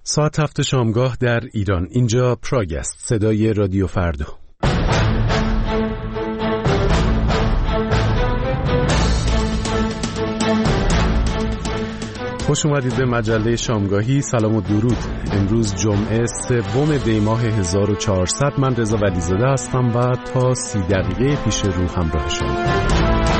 ساعت 7 شامگاه در ایران. اینجا پراگ است، صدای رادیو فردا. خوش اومدید به مجله شامگاهی. سلام و درود. امروز جمعه 3 دی ماه 1400. من رضا ولیزاده هستم و تا 30 دقیقه پیش رو همراه شما.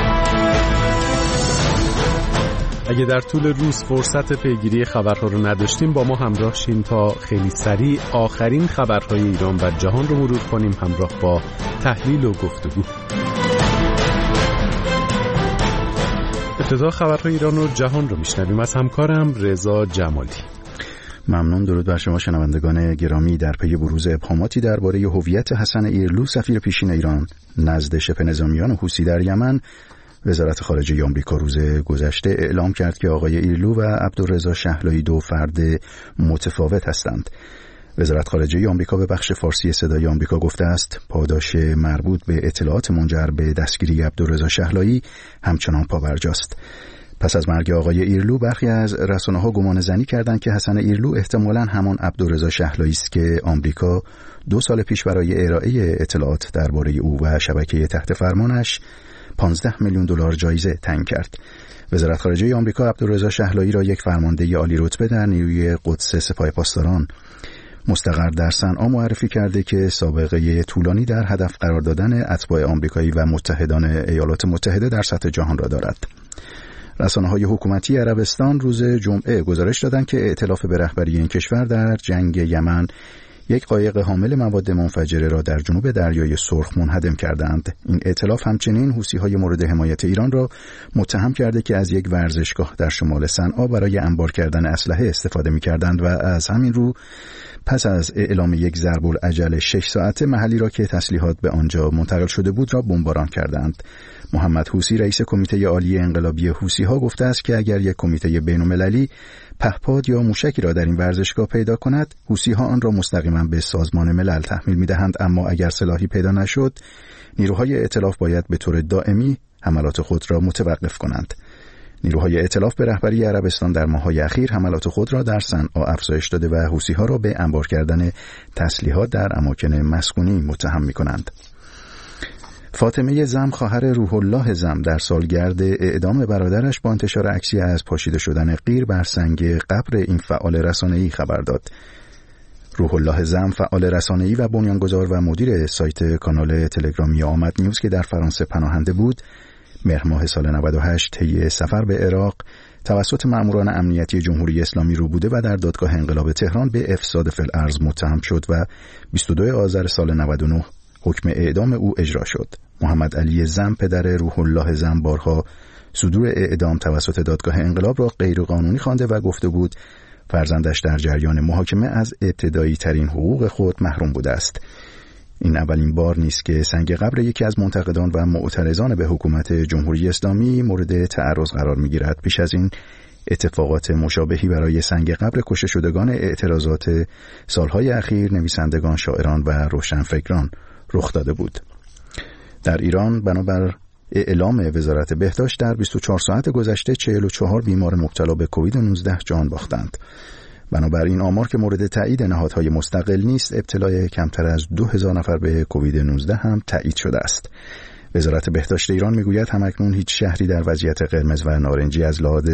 اگه در طول روز فرصت پیگیری خبرها رو نداشتیم، با ما همراه شین تا خیلی سریع آخرین خبرهای ایران و جهان رو مرور کنیم همراه با تحلیل و گفتگو. ابتدا خبرهای ایران و جهان رو میشنویم از همکارم رضا جمالی. ممنون. درود بر شما شنوندگان گرامی. در پی بروز ابهاماتی درباره هویت حسن ایرلو سفیر پیشین ایران نزد شبه نظامیان حوثی در یمن، وزارت خارجه آمریکا روز گذشته اعلام کرد که آقای ایرلو و عبدالرضا شهلایی دو فرد متفاوت هستند. وزارت خارجه آمریکا به بخش فارسی صدای آمریکا گفته است پاداش مربوط به اطلاعات منجر به دستگیری عبدالرضا شهلایی همچنان پابرجاست. پس از مرگ آقای ایرلو برخی از رسانه‌ها گمان زنی کردند که حسن ایرلو احتمالاً همان عبدالرضا شهلایی است که آمریکا 2 سال پیش برای ارائه اطلاعات درباره او و شبکه تحت فرمانش 15 میلیون دلار جایزه تعیین کرد. وزارت خارجه آمریکا عبدالرضا شهلایی را یک فرمانده عالی رتبه در نیروی قدس سپاه پاسداران مستقر در صنعا معرفی کرده که سابقه طولانی در هدف قرار دادن اتباع آمریکایی و متحدان ایالات متحده در سطح جهان را دارد. رسانه‌های حکومتی عربستان روز جمعه گزارش دادند که ائتلاف به رهبری این کشور در جنگ یمن یک قایق حامل مواد منفجره را در جنوب دریای سرخ منهدم کردند. این ائتلاف همچنین حوثی‌های مورد حمایت ایران را متهم کرده که از یک ورزشگاه در شمال صنعا برای انبار کردن اسلحه استفاده می‌کردند و از همین رو پس از اعلام یک ضرب العجل 6 ساعته محلی را که تسلیحات به آنجا منتقل شده بود را بمباران کردند. محمد حوثی رئیس کمیته عالی انقلابی حوثی‌ها گفته است که اگر یک کمیته بین‌المللی پهپاد یا موشکی را در این ورزشگاه پیدا کند، حوثی‌ها آن را مستقیما به سازمان ملل تحمیل می‌دهند، اما اگر سلاحی پیدا نشد، نیروهای ائتلاف باید به طور دائمی حملات خود را متوقف کنند. نیروهای ائتلاف به رهبری عربستان در ماه‌های اخیر حملات خود را در صنعا افزایش داده و حوثی‌ها را به انبار کردن تسلیحات در اماکن مسکونی متهم می‌کنند. فاطمه زم خواهر روح الله زم در سالگرد اعدام برادرش با انتشار عکسی از پاشیده شدن قیر بر سنگ قبر این فعال رسانه‌ای خبر داد. روح الله زم فعال رسانه‌ای و بنیانگذار و مدیر سایت کانال تلگرامی آمد نیوز که در فرانسه پناهنده بود، مهر ماه سال 98 طی سفر به عراق توسط مأموران امنیتی جمهوری اسلامی رو بوده و در دادگاه انقلاب تهران به افساد فی الارض متهم شد و 22 آذر سال 99 حکم اعدام او اجرا شد. محمد علی زم پدر روح الله زم بارها صدور اعدام توسط دادگاه انقلاب را غیرقانونی خوانده و گفته بود فرزندش در جریان محاکمه از ابتدایی ترین حقوق خود محروم بوده است. این اولین بار نیست که سنگ قبر یکی از منتقدان و معترضان به حکومت جمهوری اسلامی مورد تعرض قرار می‌گیرد. پیش از این اتفاقات مشابهی برای سنگ قبر کشته شدگان اعتراضات سالهای اخیر نویسندگان، شاعران و روشنفکران رخ داده بود. در ایران بنابر اعلام وزارت بهداشت در 24 ساعت گذشته 44 بیمار مبتلا به کووید 19 جان باختند. بنابراین آمار که مورد تایید نهادهای مستقل نیست، ابتلای کمتر از 2000 نفر به کووید 19 هم تایید شده است. وزارت بهداشت ایران میگوید همکنون هیچ شهری در وضعیت قرمز و نارنجی از لحاظ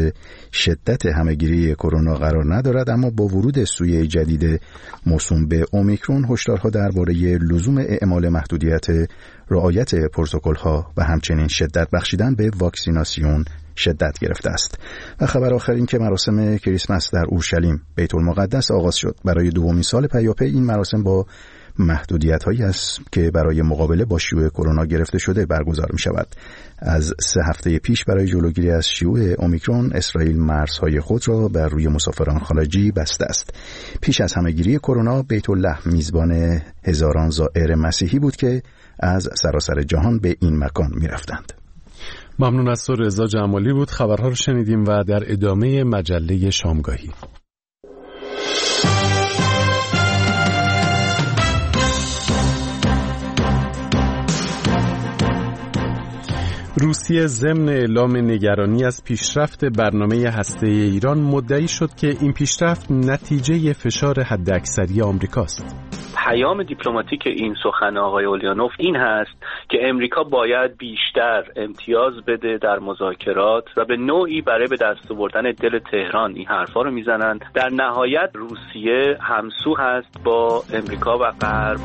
شدت همه‌گیری کرونا قرار ندارد، اما با ورود سویه جدید موسوم به اومیکرون هشدارها درباره لزوم اعمال محدودیت رعایت پروتکل‌ها و همچنین شدت بخشیدن به واکسیناسیون شدت گرفته است. و خبر آخر این که مراسم کریسمس در اورشلیم بیت المقدس آغاز شد. برای دومین سال پیاپی این مراسم با محدودیت‌هایی است که برای مقابله با شیوع کرونا گرفته شده برگزار می‌شود. از 3 هفته پیش برای جلوگیری از شیوع اومیکرون، اسرائیل مرزهای خود را بر روی مسافران خارجی بسته است. پیش از همه‌گیری کرونا، بیت الله میزبان هزاران زائر مسیحی بود که از سراسر جهان به این مکان می‌رفتند. ممنون از تو رضا جمالی بود. خبرها رو شنیدیم و در ادامه مجله شامگاهی. روسیه ضمن اعلام نگرانی از پیشرفت برنامه هسته‌ای ایران مدعی شد که این پیشرفت نتیجه فشار حداکثری آمریکاست. پیام دیپلماتیک این سخن آقای اوليانوف این هست که امریکا باید بیشتر امتیاز بده در مذاکرات و به نوعی برای به دست آوردن دل تهران این حرفا رو میزنن. در نهایت روسیه همسو هست با امریکا و غرب.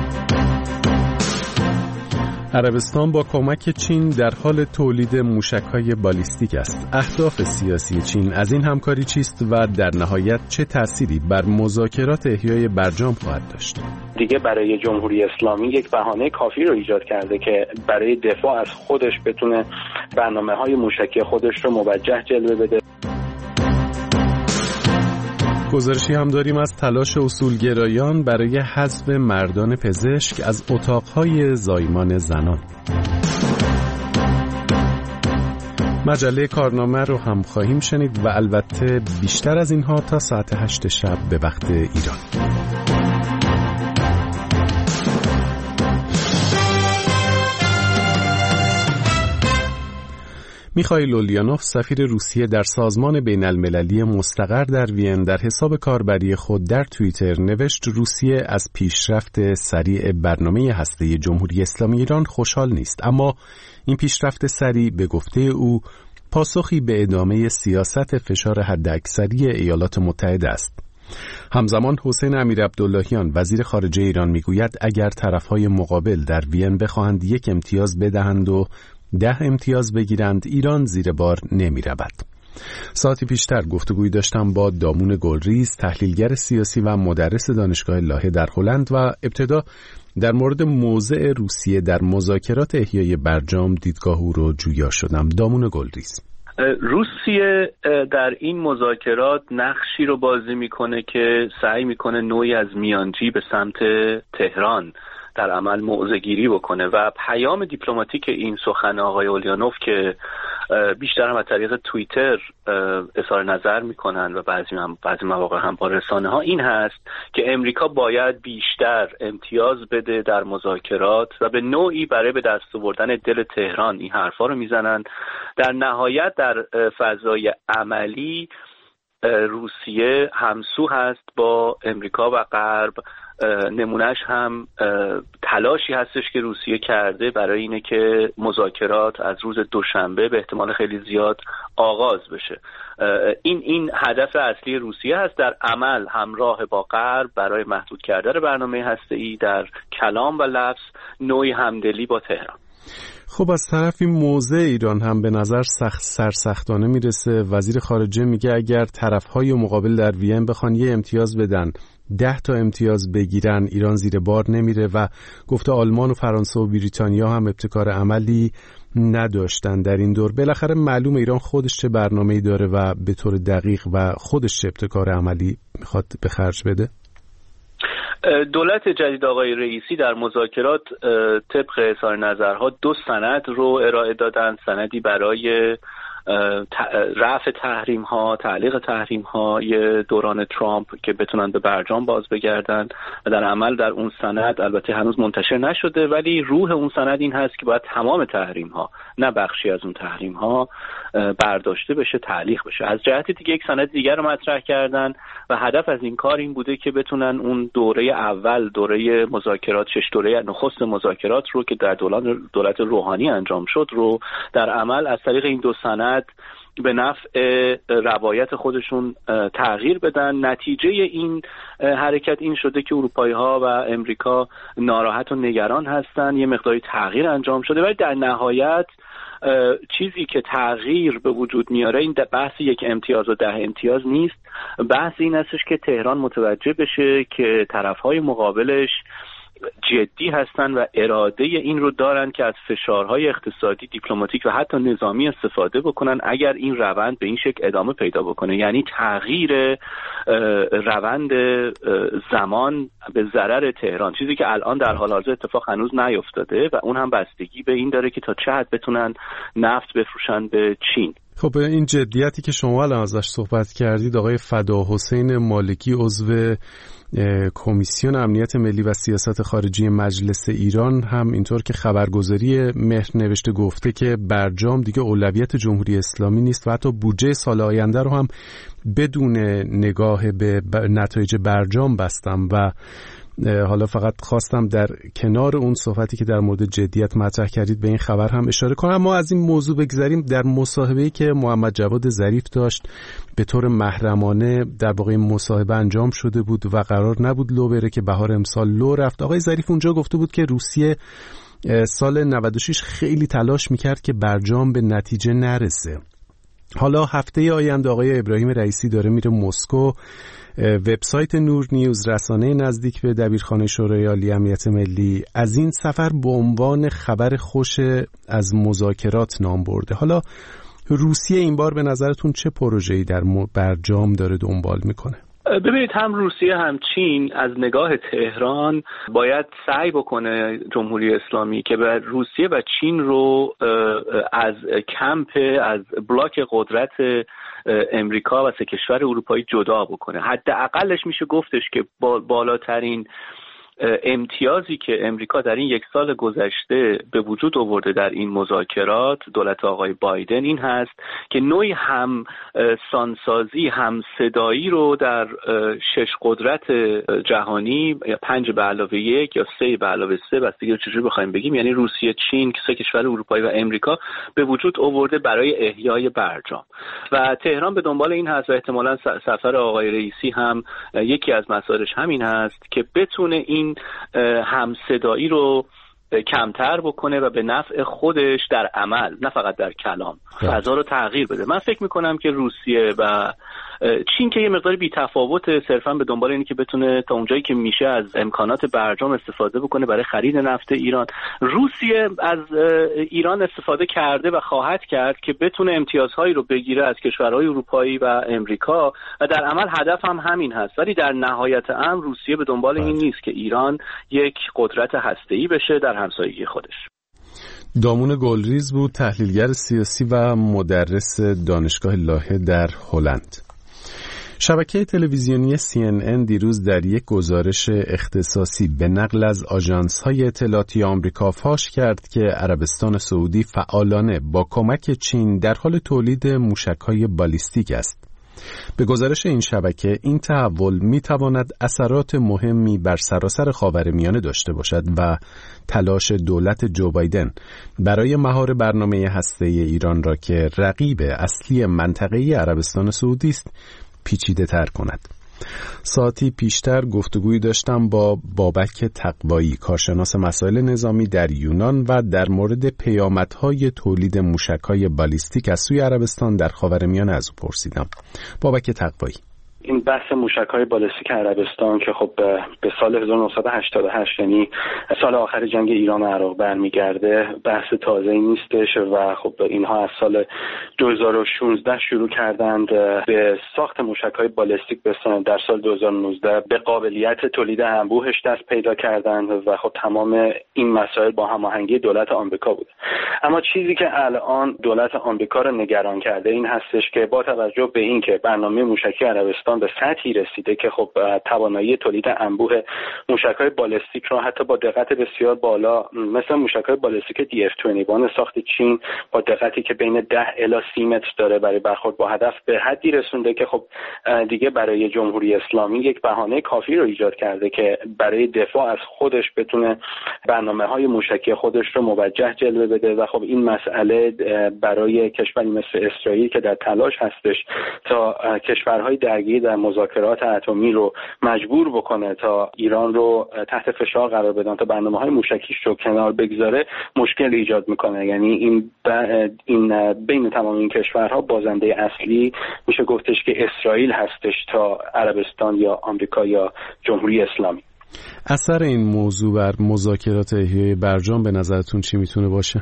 عربستان با کمک چین در حال تولید موشک‌های بالیستیک است. اهداف سیاسی چین از این همکاری چیست و در نهایت چه تأثیری بر مذاکرات احیای برجام خواهد داشت؟ دیگه برای جمهوری اسلامی یک بهانه کافی رو ایجاد کرده که برای دفاع از خودش بتونه برنامه‌های موشکی خودش رو موجه جلوه بده. گزارشی هم داریم از تلاش اصولگرایان برای حذف مردان پزشک از اتاقهای زایمان زنان. مجله کارنامه رو هم خواهیم شنید و البته بیشتر از اینها تا ساعت 8 شب به وقت ایران. میخائیل اوليانوف سفیر روسیه در سازمان بین المللی مستقر در وین در حساب کاربری خود در توییتر نوشت روسیه از پیشرفت سریع برنامه هسته‌ای جمهوری اسلامی ایران خوشحال نیست، اما این پیشرفت سریع به گفته او پاسخی به ادامه سیاست فشار حداکثری ایالات متحده است. همزمان حسین امیرعبداللهیان وزیر خارجه ایران میگوید اگر طرفهای مقابل در وین بخواهند یک امتیاز بدهند و 10 امتیاز بگیرند ایران زیر بار نمی رود. ساعتی پیشتر گفتگویی داشتم با دامون گلریز، تحلیلگر سیاسی و مدرس دانشگاه لاهه در هلند و ابتدا در مورد موضع روسیه در مذاکرات احیای برجام دیدگاه او رو جویا شدم. دامون گلریز: روسیه در این مذاکرات نقشی رو بازی میکنه که سعی میکنه نوعی از میانجی به سمت تهران در عمل موضع‌گیری بکنه و پیام دیپلماتیک این سخن آقای اوليانوف که بیشتر هم از طریق توییتر اظهار نظر میکنن و بعضی مواقع هم با رسانه ها این هست که امریکا باید بیشتر امتیاز بده در مذاکرات و به نوعی برای به دست آوردن دل تهران این حرفا رو میزنن. در نهایت در فضای عملی روسیه همسو هست با امریکا و غرب. نمونهش هم تلاشی هستش که روسیه کرده برای اینه که مذاکرات از روز دوشنبه به احتمال خیلی زیاد آغاز بشه. این هدف اصلی روسیه هست، در عمل همراه با غرب برای محدود کردن برنامه هسته‌ای، در کلام و لفظ نوعی همدلی با تهران. خب از طرفی موضع ایران هم به نظر سرسختانه میرسه. وزیر خارجه میگه اگر طرفهای مقابل در وین بخوان یه امتیاز بدن 10 تا امتیاز بگیرن ایران زیر بار نمیره و گفته آلمان و فرانسه و بریتانیا هم ابتکار عملی نداشتن در این دور. بالاخره معلومه ایران خودش چه برنامه‌ای داره و به طور دقیق و خودش چه ابتکار عملی میخواد به خرج بده. دولت جدید آقای رئیسی در مذاکرات طبق اظهار نظرها 2 سند رو ارائه دادن. سندی برای رفع تحریم ها، تعلیق تحریم های دوران ترامپ که بتونن به برجام باز بگردن و در عمل در اون سند البته هنوز منتشر نشده ولی روح اون سند این هست که باید تمام تحریم ها نه بخشی از اون تحریم ها برداشته بشه، تعلیق بشه. از جهت دیگه یک سند دیگر رو مطرح کردن و هدف از این کار این بوده که بتونن اون دوره اول، دوره مذاکرات، 6 دوره نخست مذاکرات رو که در دولت روحانی انجام شد رو در عمل از طریق این 2 سند به نفع روایت خودشون تغییر بدن. نتیجه این حرکت این شده که اروپایی‌ها و امریکا ناراحت و نگران هستن. یه مقداری تغییر انجام شده ولی در نهایت چیزی که تغییر به وجود میاره این بحث یک امتیاز و 10 امتیاز نیست. بحث این هستش که تهران متوجه بشه که طرف‌های مقابلش جدی هستن و اراده این رو دارن که از فشارهای اقتصادی، دیپلماتیک و حتی نظامی استفاده بکنن اگر این روند به این شکل ادامه پیدا بکنه. یعنی تغییر روند زمان به ضرر تهران، چیزی که الان در حال حاضر اتفاق هنوز نیفتاده و اون هم بستگی به این داره که تا چه حد بتونن نفت بفروشن به چین. خب این جدیتی که شما الان ازش صحبت کردید، آقای فداحسین مالکی عضو کمیسیون امنیت ملی و سیاست خارجی مجلس ایران هم اینطور که خبرگزاری مهر نوشته گفته که برجام دیگه اولویت جمهوری اسلامی نیست و حتی بودجه سال آینده رو هم بدون نگاه به نتایج برجام بستم. و حالا فقط خواستم در کنار اون صحبتی که در مورد جدیت مطرح کردید به این خبر هم اشاره کنم. ما از این موضوع بگذریم. در مصاحبه‌ای که محمد جواد ظریف داشت به طور محرمانه در واقع مصاحبه انجام شده بود و قرار نبود لو بره که بهار امسال لو رفت. آقای ظریف اونجا گفته بود که روسیه سال 96 خیلی تلاش میکرد که برجام به نتیجه نرسه. حالا هفته آینده آقای ابراهیم رئیسی داره میره مسکو. وبسایت نور نیوز، رسانه نزدیک به دبیرخانه شورای عالی امنیت ملی، از این سفر به عنوان خبر خوش از مذاکرات نام برده. حالا روسیه این بار به نظرتون چه پروژه‌ای در برجام داره دنبال میکنه؟ ببینید، هم روسیه هم چین از نگاه تهران باید سعی بکنه جمهوری اسلامی که به روسیه و چین رو از از بلاک قدرت امریکا و سه کشور اروپایی جدا بکنه. حداقلش میشه گفتش که بالاترین امتیازی که امریکا در این یک سال گذشته به وجود آورده در این مذاکرات دولت آقای بایدن این هست که نوعی هم سانسازی هم صدایی رو در 6 قدرت جهانی، یا 5+1 یا 3+3 بستگی رو چجوری بخوایم بگیم، یعنی روسیه، چین، سه کشور اروپایی و امریکا به وجود آورده برای احیای برجام. و تهران به دنبال این هست و احتمالاً سفر آقای رئیسی هم یکی از مسائلش همین هست که بتونه این همصدایی رو کمتر بکنه و به نفع خودش در عمل نه فقط در کلام فضا رو تغییر بده. من فکر میکنم که روسیه و چین که یه مقدار بی‌تفاوت، صرفاً به دنبال اینه که بتونه تا اونجایی که میشه از امکانات برجام استفاده بکنه برای خرید نفت ایران. روسیه از ایران استفاده کرده و خواهد کرد که بتونه امتیازهایی رو بگیره از کشورهای اروپایی و امریکا و در عمل هدف هم همین هست. ولی در نهایت امر روسیه به دنبال این نیست که ایران یک قدرت هسته‌ای بشه در همسایگی خودش. دامون گلریز بود، تحلیلگر سیاسی و مدرس دانشگاه لاهه در هلند. شبکه تلویزیونی CNN دیروز در یک گزارش اختصاصی به نقل از آژانس‌های اطلاعاتی آمریکا فاش کرد که عربستان سعودی فعالانه با کمک چین در حال تولید موشک‌های بالیستیک است. به گزارش این شبکه، این تحول می‌تواند اثرات مهمی بر سراسر خاورمیانه داشته باشد و تلاش دولت جو بایدن برای مهار برنامه هسته‌ای ایران را که رقیب اصلی منطقه‌ای عربستان سعودی است پیچیده تر کند. ساعتی پیشتر گفتگویی داشتم با بابک تقوایی، کارشناس مسائل نظامی در یونان، و در مورد پیامدهای تولید موشک‌های بالیستیک از سوی عربستان در خاورمیانه از او پرسیدم. بابک تقوایی: این بحث موشک‌های بالستیک عربستان که خب به سال 1988 یعنی سال آخر جنگ ایران و عراق برمیگرده، بحث تازه‌ای نیستش و خب اینها از سال 2016 شروع کردند به ساخت موشک‌های بالستیک. در سال 2019 به قابلیت تولید انبوهش دست پیدا کردند و خب تمام این مسائل با هماهنگی دولت آمریکا بود. اما چیزی که الان دولت آمریکا رو نگران کرده این هستش که با توجه به اینکه برنامه موشکی عربستان به سطحی رسیده که خب توانایی تولید انبوه موشک‌های بالستیک را حتی با دقت بسیار بالا مثل موشک‌های بالستیک DF-21 ساخت چین با دقتی که بین 10 الی 30 متر داره برای برخورد با هدف به حدی رسونده که خب دیگه برای جمهوری اسلامی یک بهانه کافی رو ایجاد کرده که برای دفاع از خودش بتونه برنامه‌های موشکی خودش رو موجه جلوه بده و خب این مسئله برای کشوری مثل اسرائیل که در تلاش هستش تا کشورهای درگیر در مذاکرات اتمی رو مجبور بکنه تا ایران رو تحت فشار قرار بدن تا برنامه‌های موشکیش رو کنار بگذاره، مشکل ایجاد میکنه. یعنی این بین تمام این کشورها بازنده اصلی میشه گفتش که اسرائیل هستش تا عربستان یا آمریکا یا جمهوری اسلامی. اثر این موضوع بر مذاکرات احیای برجام به نظرتون چی میتونه باشه؟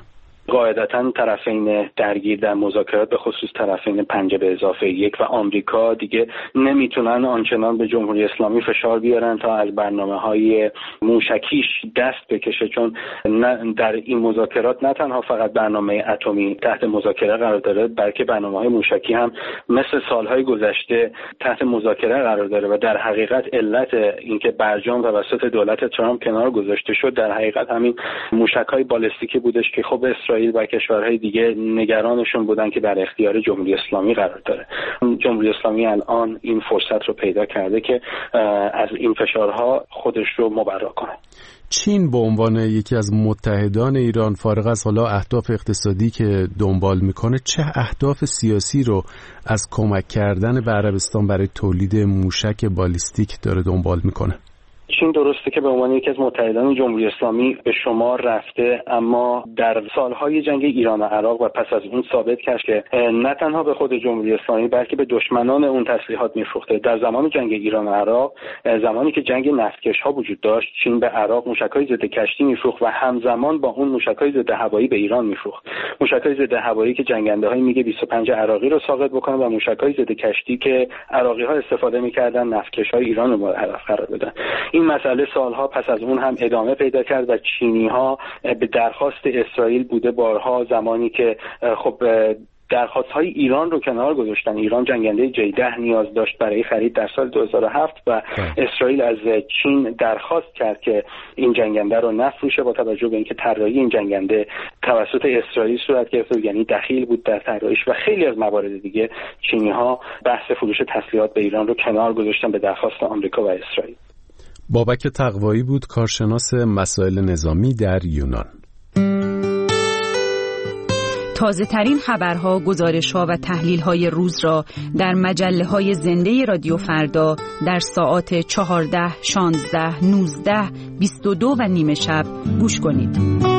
قاعدتاً طرفین درگیر در مذاکرات به خصوص طرفین 5+1 و آمریکا دیگه نمیتونن آنچنان به جمهوری اسلامی فشار بیارن تا از برنامه‌های موشکیش دست بکشه، چون در این مذاکرات نه تنها فقط برنامه اتمی تحت مذاکره قرار داره، بلکه برنامه‌های موشکی هم مثل سالهای گذشته تحت مذاکره قرار داره و در حقیقت علت اینکه برجام توسط دولت ترامپ کنار گذاشته شد در حقیقت همین موشک‌های بالستیکی بودش که خب اسرائیل و کشورهای دیگه نگرانشون بودن که در اختیار جمهوری اسلامی قرار داره. جمهوری اسلامی الان این فرصت رو پیدا کرده که از این فشارها خودش رو مبرا کنه. چین به عنوان یکی از متحدان ایران، فارغ از حالا اهداف اقتصادی که دنبال میکنه، چه اهداف سیاسی رو از کمک کردن به عربستان برای تولید موشک بالیستیک داره دنبال میکنه؟ چین درسته که به عنوان یکی از متحدان جمهوری اسلامی به شمار رفته، اما در سالهای جنگ ایران و عراق و پس از اون ثابت کرد که نه تنها به خود جمهوری اسلامی بلکه به دشمنان اون تسلیحات میفروخته. در زمان جنگ ایران و عراق، زمانی که جنگ نفتکش‌ها وجود داشت، چین به عراق موشک‌های ضد کشتی میفروخت و همزمان با اون موشک‌های ضد هوایی به ایران میفروخت. موشک‌های ضد هوایی که جنگنده‌های میگه 25 عراقی رو ساقط بکنه و موشک‌های ضد کشتی که عراقی‌ها استفاده می‌کردن نفتکش‌های ایران رو هدف قرار بدن. این مسئله سالها پس از اون هم ادامه پیدا کرد و چینی‌ها به درخواست اسرائیل بوده بارها، زمانی که خب درخواست‌های ایران رو کنار گذاشتن. ایران جنگنده J-10 نیاز داشت برای خرید در سال 2007 و اسرائیل از چین درخواست کرد که این جنگنده رو نفروشه، با توجه به اینکه طراحی این جنگنده توسط اسرائیل صورت گرفته، یعنی دخیل بود در طراحیش و خیلی از موارد دیگه. چینی‌ها بحث فروش تسلیحات به ایران رو کنار گذاشتن به درخواست آمریکا و اسرائیل. بابک تقوایی بود، کارشناس مسائل نظامی در یونان. تازه ترین خبرها، گزارش‌ها و تحلیل‌های روز را در مجله‌های زنده رادیو فردا در ساعات 14، 16، 19، 22 و نیم شب گوش کنید.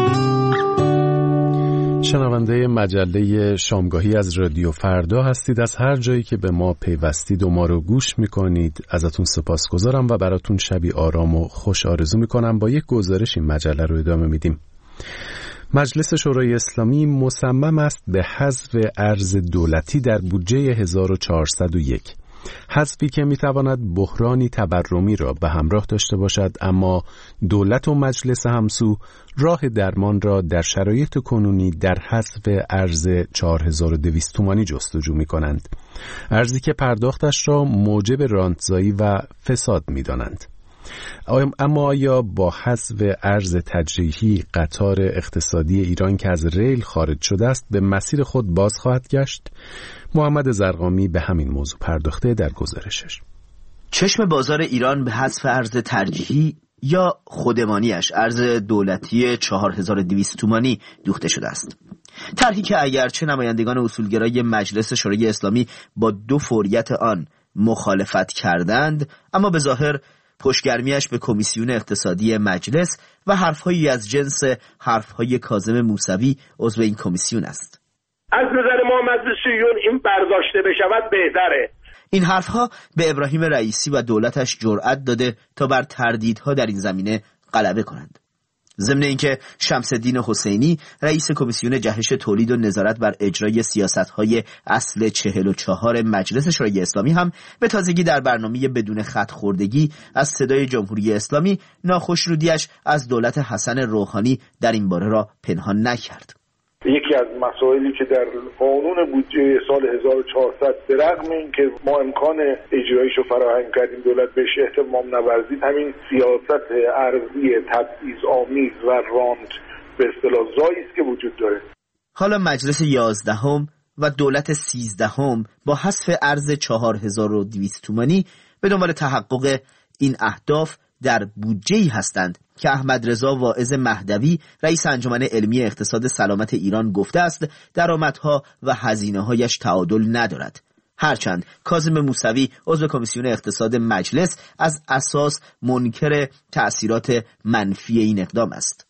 شنونده مجله شامگاهی از رادیو فردا هستید. از هر جایی که به ما پیوستید و ما رو گوش میکنید ازتون سپاسگزارم و براتون شبی آرام و خوش آرزو میکنم. با یک گزارش این مجله رو ادامه میدیم. مجلس شورای اسلامی مصمم است به حذف ارز دولتی در بودجه 1401. حذفی که میتواند بحرانی تورمی را به همراه داشته باشد، اما دولت و مجلس همسو راه درمان را در شرایط کنونی در حذف ارز 4200 تومانی جستجو می‌کنند. ارزی که پرداختش را موجب رانتزایی و فساد می‌دانند. اما آیا با حذف ارز تجریحی قطار اقتصادی ایران که از ریل خارج شده است به مسیر خود باز خواهد گشت؟ محمد زرقامی به همین موضوع پرداخته در گزارشش. چشم بازار ایران به حذف ارز ترجیحی یا خودمانیش، ارز دولتی 4200 تومانی دوخته شده است. طرحی که اگرچه نمایندگان اصولگرای مجلس شورای اسلامی با 2 فوریت آن مخالفت کردند، اما به ظاهر پشتگرمیش به کمیسیون اقتصادی مجلس و حرفهایی از جنس حرفهای کاظم موسوی عضو این کمیسیون است. از نظر ما مجلسیون این برداشته بشود بهتره. این حرفها به ابراهیم رئیسی و دولتش جرأت داده تا بر تردیدها در این زمینه غلبه کنند. ضمن اینکه شمس‌الدین حسینی رئیس کمیسیون جهش تولید و نظارت بر اجرای سیاست‌های اصل 44 مجلس شورای اسلامی هم به تازگی در برنامه بدون خط خوردگی از صدای جمهوری اسلامی ناخوشنودی‌اش از دولت حسن روحانی در این باره را پنهان نکرد. یکی از مسائلی که در قانون بودجه سال 1400 به رغم اینکه ما امکان اجرایش رو فراهم کردیم دولت بهش اهتمام نورزید، همین سیاست ارزی تبعیض‌آمیز و رانت به اصطلاح زایی است که وجود داره. حالا مجلس 11 و دولت 13 با حذف ارز 4200 تومانی به دنبال تحقق این اهداف در بودجه‌ای هستند که احمد رضا واعظ مهدوی رئیس انجمن علمی اقتصاد سلامت ایران گفته است درآمدها و هزینه‌هایش تعادل ندارد. هرچند کاظم موسوی عضو کمیسیون اقتصاد مجلس از اساس منکر تأثیرات منفی این اقدام است.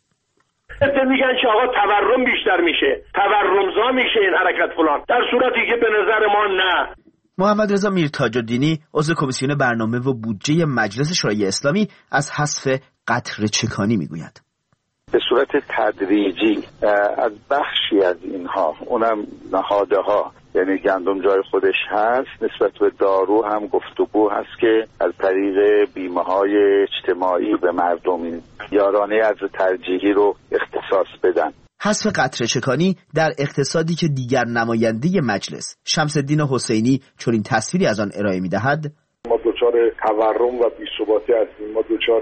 میگن که آقا تورم بیشتر میشه، تورمزا میشه این حرکت فلان، در صورتی که به نظر ما نه. محمد رضا میرتاج‌الدینی عضو کمیسیون برنامه و بودجه مجلس شورای اسلامی از حذف قطره چکانی میگوید. به صورت تدریجی از بخشی از اینها، اونم نهادها، یعنی گندم جای خودش هست، نسبت به دارو هم گفتگو هست که از طریق بیمه‌های اجتماعی به مردم این یارانه ارز ترجیحی رو اختصاص بدن. حذف قطره چکانی در اقتصادی که دیگر نماینده مجلس شمس الدین حسینی چنین تصویری از آن ارائه می‌دهد: ما دچار تورم و بی‌ثباتی هستیم، ما دچار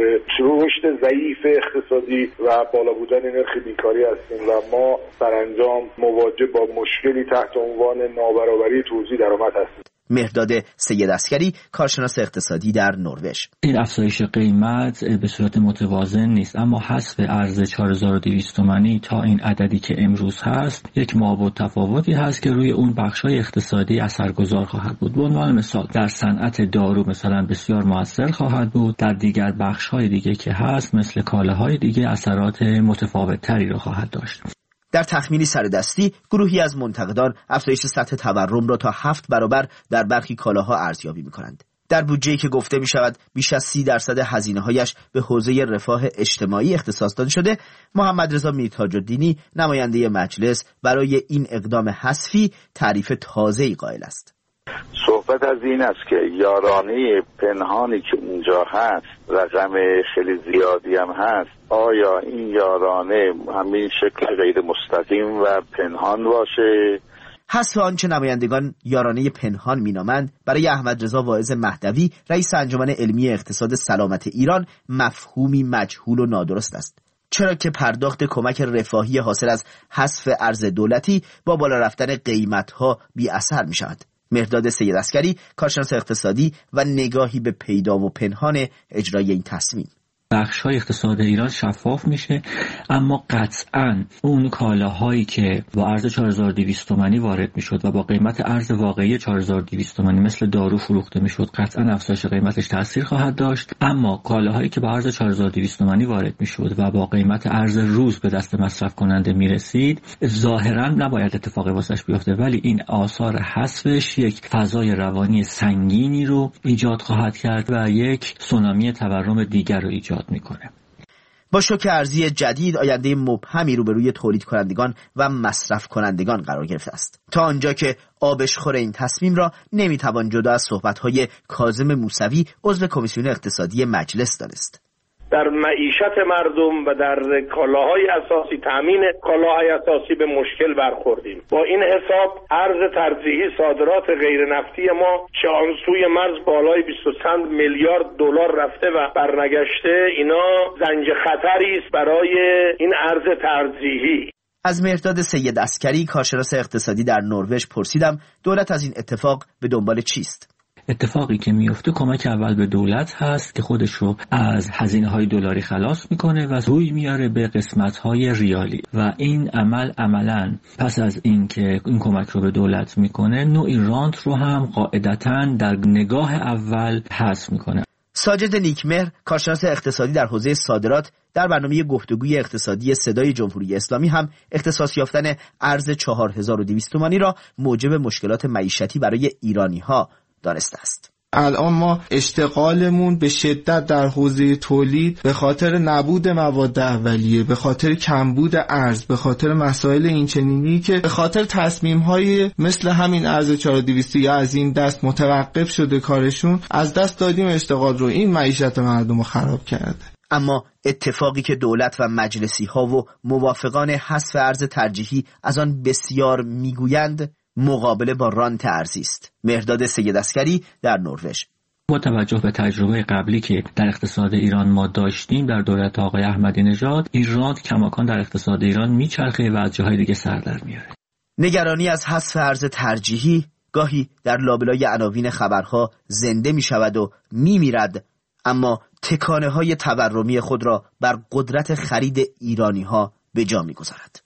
رشد ضعیف اقتصادی و بالا بودن نرخ بیکاری هستیم و ما سرانجام مواجه با مشکلی تحت عنوان نابرابری توزیع درآمد هستیم. مهرداد سید عسکری، کارشناس اقتصادی در نروژ: این افزایش قیمت به صورت متوازن نیست، اما حذف ارز 4200 تومانی تا این عددی که امروز هست یک مابعد تفاوتی هست که روی اون بخش‌های اقتصادی اثرگذار خواهد بود. به عنوان مثال در صنعت دارو مثلا بسیار مؤثر خواهد بود، در دیگر بخش‌های دیگه که هست مثل کالاهای دیگه اثرات متفاوت‌تری را خواهد داشت. در تخمینی سردستی گروهی از منتقدان افزایش سطح تورم را تا 7 برابر در برخی کالاها ارزیابی می‌کنند. در بودجه‌ای که گفته می‌شود بیش از 30% هزینه‌هایش به حوزه رفاه اجتماعی اختصاص داده شده، محمد رضا میرتاج‌الدینی نماینده مجلس برای این اقدام حذفی تعریف تازه‌ای قائل است. صحبت از این است که یارانه پنهانی که اونجا هست، رقم خیلی زیادی هم هست، آیا این یارانه همین شکل غیر مستقیم و پنهان باشه؟ حذف آنچه نمایندگان یارانه پنهان مینامند برای احمد رضا واعظ مهدوی، رئیس انجمن علمی اقتصاد سلامت ایران، مفهومی مجهول و نادرست است. چرا که پرداخت کمک رفاهی حاصل از حذف ارز دولتی با بالا رفتن قیمت‌ها بی اثر می‌شود. مهرداد سید عسکری، کارشناس اقتصادی و نگاهی به پیدا و پنهان اجرای این تصمیم: بخش‌های اقتصاد ایران شفاف میشه، اما قطعاً اون کالاهایی که با ارز 4200 تومانی وارد میشد و با قیمت ارز واقعی 4200 تومانی مثل دارو فروخته میشد، قطعاً افزایش قیمتش تاثیر خواهد داشت. اما کالاهایی که با ارز 4200 تومانی وارد میشد و با قیمت ارز روز به دست مصرف کننده میرسید، ظاهراً نباید اتفاقی واسش بیفته، ولی این آثار حذفش یک فضای روانی سنگینی رو ایجاد خواهد کرد و یک سونامی تورم دیگر رو ایجاد میکنه. با شوک ارزی جدید آینده مبهمی روبروی تولید کنندگان و مصرف کنندگان قرار گرفته است، تا آنجا که آبشخور این تصمیم را نمیتوان جدا از صحبت‌های کاظم موسوی، عضو کمیسیون اقتصادی مجلس دانست. در معیشت مردم و در کالاهای اساسی، تامین کالاهای اساسی به مشکل برخوردیم. با این حساب ارز ترجیحی صادرات غیر نفتی ما که آن سوی مرز بالای 20 میلیارد دلار رفته و برنگشته، اینا زنج خطری است برای این ارز ترجیحی. از مهرداد سید عسکری، کارشناس اقتصادی در نروژ، پرسیدم دولت از این اتفاق به دنبال چیست؟ اتفاقی که میفته کمک اول به دولت هست که خودش رو از هزینه‌های دلاری خلاص میکنه و روی میاره به قسمت‌های ریالی و این عملاً پس از این که این کمک رو به دولت میکنه، نوعی رانت رو هم قاعدتاً در نگاه اول حذف میکنه. ساجد نیکمهر، کارشناس اقتصادی در حوزه صادرات، در برنامه گفتگوی اقتصادی صدای جمهوری اسلامی هم اختصاص یافتن ارز 4200 تومانی را موجب مشکلات معیشتی برای ایرانی‌ها دانسته است. الان ما اشتغالمون به شدت در حوزه تولید به خاطر نبود مواد اولیه، به خاطر کمبود ارز، به خاطر مسائل اینچنینی که به خاطر تصمیم‌های مثل همین ارز 4200 یا از این دست متوقف شده کارشون، از دست دادیم اشتغال رو. این معیشت مردم رو خراب کرده. اما اتفاقی که دولت و مجلسی‌ها و موافقان حذف ارز ترجیحی از آن بسیار میگویند، مقابله با رانت ارزی است. مهرداد سید عسکری در نروژ: با توجه به تجربه قبلی که در اقتصاد ایران ما داشتیم در دولت آقای احمدی نژاد، این رانت کماکان در اقتصاد ایران میچرخه و از جاهای دیگه سر در میاره. نگرانی از حذف ارز ترجیحی گاهی در لابلای عناوین خبرها زنده میشود و میمیرد، اما تکانه‌های تورمی خود را بر قدرت خرید ایرانی‌ها به جا میگذارد.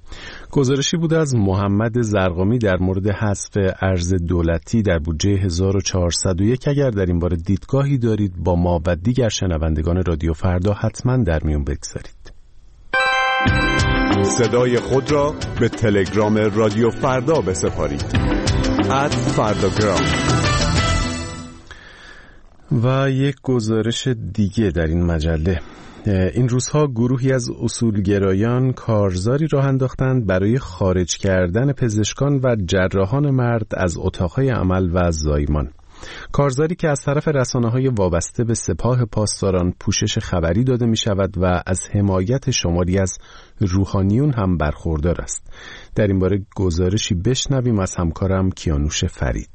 گزارشی بود از محمد زرقامی در مورد حذف ارز دولتی در بودجه 1401. اگر در این باره دیدگاهی دارید با ما و دیگر شنوندگان رادیو فردا حتما در میون بگذارید. صدای خود را به تلگرام رادیو فردا بسپارید. @فرداگرام. و یک گزارش دیگه در این مجله. این روزها گروهی از اصولگرایان کارزاری راه انداختند برای خارج کردن پزشکان و جراحان مرد از اتاقهای عمل و زایمان. کارزاری که از طرف رسانه‌های وابسته به سپاه پاسداران پوشش خبری داده می شود و از حمایت شماری از روحانیون هم برخوردار است. در این باره گزارشی بشنویم از همکارم کیانوش فرید.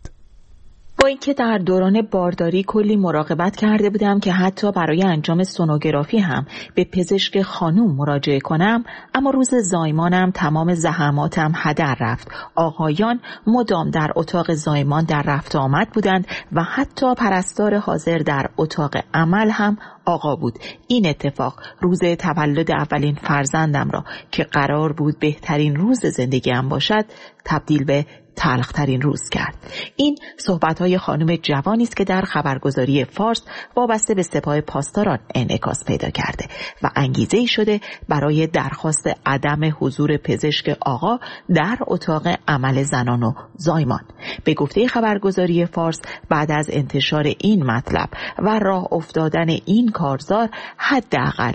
با اینکه در دوران بارداری کلی مراقبت کرده بودم که حتی برای انجام سونوگرافی هم به پزشک خانوم مراجعه کنم، اما روز زایمانم تمام زحماتم هدر رفت. آقایان مدام در اتاق زایمان در رفت آمد بودند و حتی پرستار حاضر در اتاق عمل هم آقا بود. این اتفاق روز تولد اولین فرزندم را که قرار بود بهترین روز زندگیم باشد تبدیل به تلخ‌ترین روز کرد. این صحبت‌های خانم جوانی است که در خبرگزاری فارس وابسته به سپاه پاسداران انعکاس پیدا کرده و انگیزه‌ای شده برای درخواست عدم حضور پزشک آقا در اتاق عمل زنان و زایمان. به گفته خبرگزاری فارس بعد از انتشار این مطلب و راه افتادن این کارزار حداقل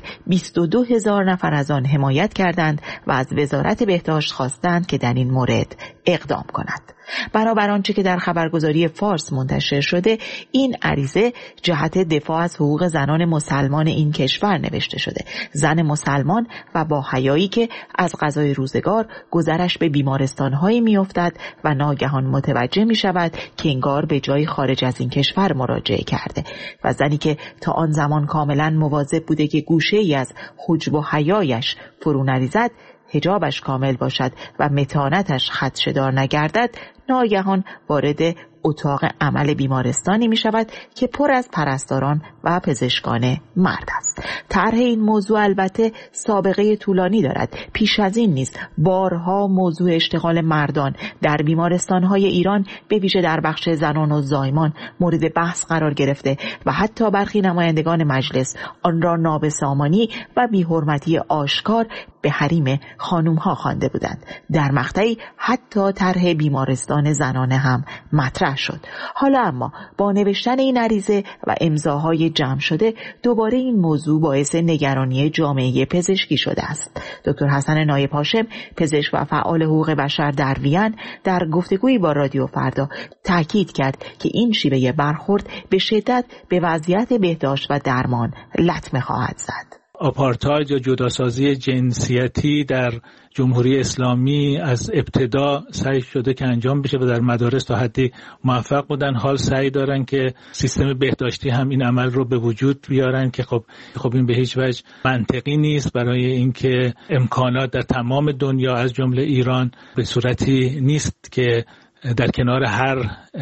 22,000 نفر از آن حمایت کردند و از وزارت بهداشت خواستند که در این مورد اقدام کند. برابر آنچه که در خبرگزاری فارس منتشر شده، این عریضه جهت دفاع از حقوق زنان مسلمان این کشور نوشته شده. زن مسلمان و با حیایی که از قضای روزگار گذرش به بیمارستان‌هایی می‌افتد و ناگهان متوجه می‌شود که انگار به جای خارج از این کشور مراجعه کرده و زنی که تا آن زمان کاملا مواظب بوده که گوشه‌ای از حجب و حیایش فرو نریزد، حجابش کامل باشد و متانتش خدشه‌دار نگردد، ناگهان وارد اتاق عمل بیمارستانی می شود که پر از پرستاران و پزشکان مرد است. طرح این موضوع البته سابقه طولانی دارد. پیش از این نیز بارها موضوع اشتغال مردان در بیمارستان‌های ایران به ویژه در بخش زنان و زایمان مورد بحث قرار گرفته و حتی برخی نمایندگان مجلس آن را نابسامانی و بی‌حرمتی آشکار به حریم خانم‌ها خوانده بودند. در مقطعی حتی طرح بیمارستان زنانه هم مطرح شد. حالا اما با نوشتن این عریضه و امضاهای جمع شده دوباره این موضوع باعث نگرانی جامعه پزشکی شده است. دکتر حسن نایب هاشم، پزشک و فعال حقوق بشر در وین، در گفتگویی با رادیو فردا تاکید کرد که این شیوه برخورد به شدت به وضعیت بهداشت و درمان لطمه خواهد زد. آپارتاید یا جداسازی جنسیتی در جمهوری اسلامی از ابتدا سعی شده که انجام بشه و در مدارس تا حدی موفق بودن. حال سعی دارن که سیستم بهداشتی هم این عمل رو به وجود بیارن که خب این به هیچ وجه منطقی نیست، برای اینکه امکانات در تمام دنیا از جمله ایران به صورتی نیست که در کنار هر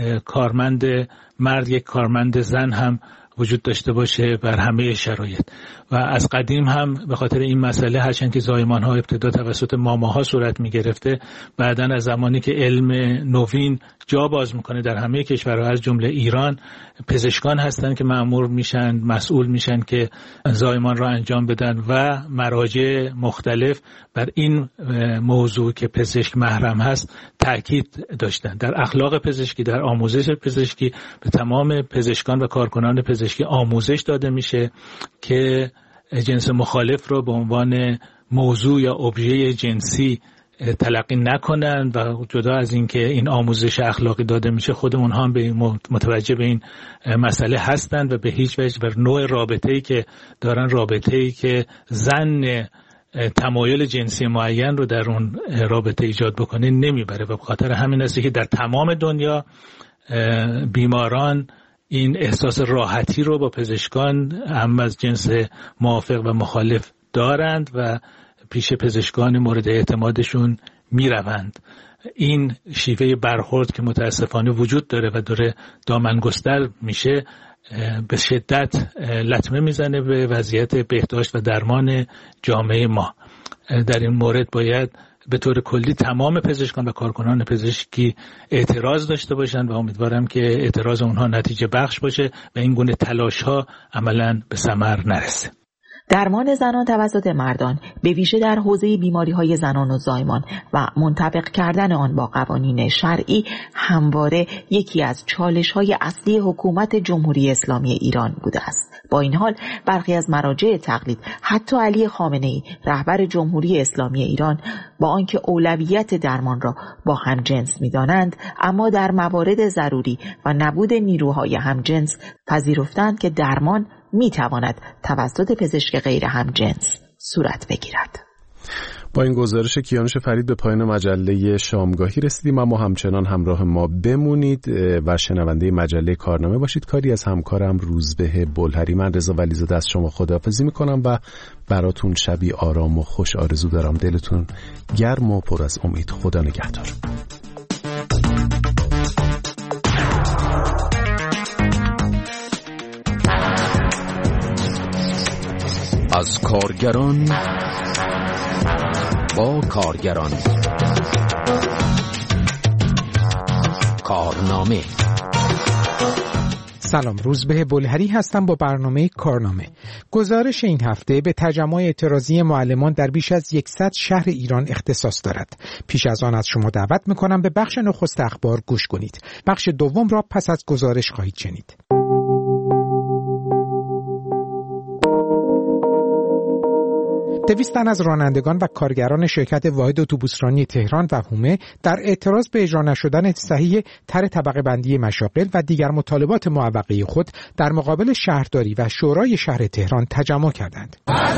کارمند مرد یک کارمند زن هم وجود داشته باشه بر همه شرایط. و از قدیم هم به خاطر این مسئله هرچند که زایمان ها ابتدا توسط ماماها صورت می گرفته، بعداً از زمانی که علم نوین جا باز میکنه در همه کشورها از جمله ایران، پزشکان هستن که مأمور میشن، مسئول میشن که زایمان را انجام بدن و مراجع مختلف بر این موضوع که پزشک محرم هست تاکید داشتن. در اخلاق پزشکی، در آموزش پزشکی به تمام پزشکان و کارکنان پزشکی آموزش داده میشه که جنس مخالف رو به عنوان موضوع یا ابژه جنسی تلقی نکنن و جدا از این که این آموزش اخلاقی داده میشه، خود اونها هم متوجه به این مسئله هستند و به هیچ وجه بر نوع رابطه‌ای که دارن، رابطه‌ای که زن تمایل جنسی معین رو در اون رابطه ایجاد بکنه نمیبره و به خاطر همین است که در تمام دنیا بیماران این احساس راحتی رو با پزشکان هم از جنس موافق و مخالف دارند و پیش پزشکان مورد اعتمادشون میروند. این شیوه برخورد که متاسفانه وجود داره و داره دامنگستر میشه به شدت لطمه میزنه به وضعیت بهداشت و درمان جامعه ما. در این مورد باید به طور کلی تمام پزشکان و کارکنان پزشکی اعتراض داشته باشند و امیدوارم که اعتراض اونها نتیجه بخش باشه و این گونه تلاش ها عملاً به ثمر نرسه. درمان زنان توسط مردان به ویژه در حوزه بیماری‌های زنان و زایمان و منطبق کردن آن با قوانین شرعی همواره یکی از چالش‌های اصلی حکومت جمهوری اسلامی ایران بوده است. با این حال برخی از مراجع تقلید، حتی علی خامنه‌ای رهبر جمهوری اسلامی ایران، با آنکه اولویت درمان را با همجنس می‌دانند، اما در موارد ضروری و نبود نیروهای همجنس پذیرفتند که درمان می‌تواند توسط پزشک غیر همجنس صورت بگیرد. با این گزارش کیانوش فرید به پایان مجله شامگاهی رسیدیم، اما همچنان همراه ما بمونید و شنونده مجله کارنامه باشید. کاری از همکارم روزبه بلهری، من رضا ولیزاده از شما خداحافظی میکنم و براتون شبی آرام و خوش آرزو دارم. دلتون گرم و پر از امید. خدا نگهدار. از کارگران با کارگران. کارنامه. سلام، روزبه بلهری هستم با برنامه کارنامه. گزارش این هفته به تجمع اعتراضی معلمان در بیش از 100 شهر ایران اختصاص دارد. پیش از آن از شما دعوت میکنم به بخش نخست اخبار گوش کنید. بخش دوم را پس از گزارش خواهید شنید. 200 تن از رانندگان و کارگران شرکت واحد اتوبوسرانی تهران و هومه در اعتراض به اجرا نشدن صحیح طرح طبقه بندی مشاغل و دیگر مطالبات معوقه خود در مقابل شهرداری و شورای شهر تهران تجمع کردند.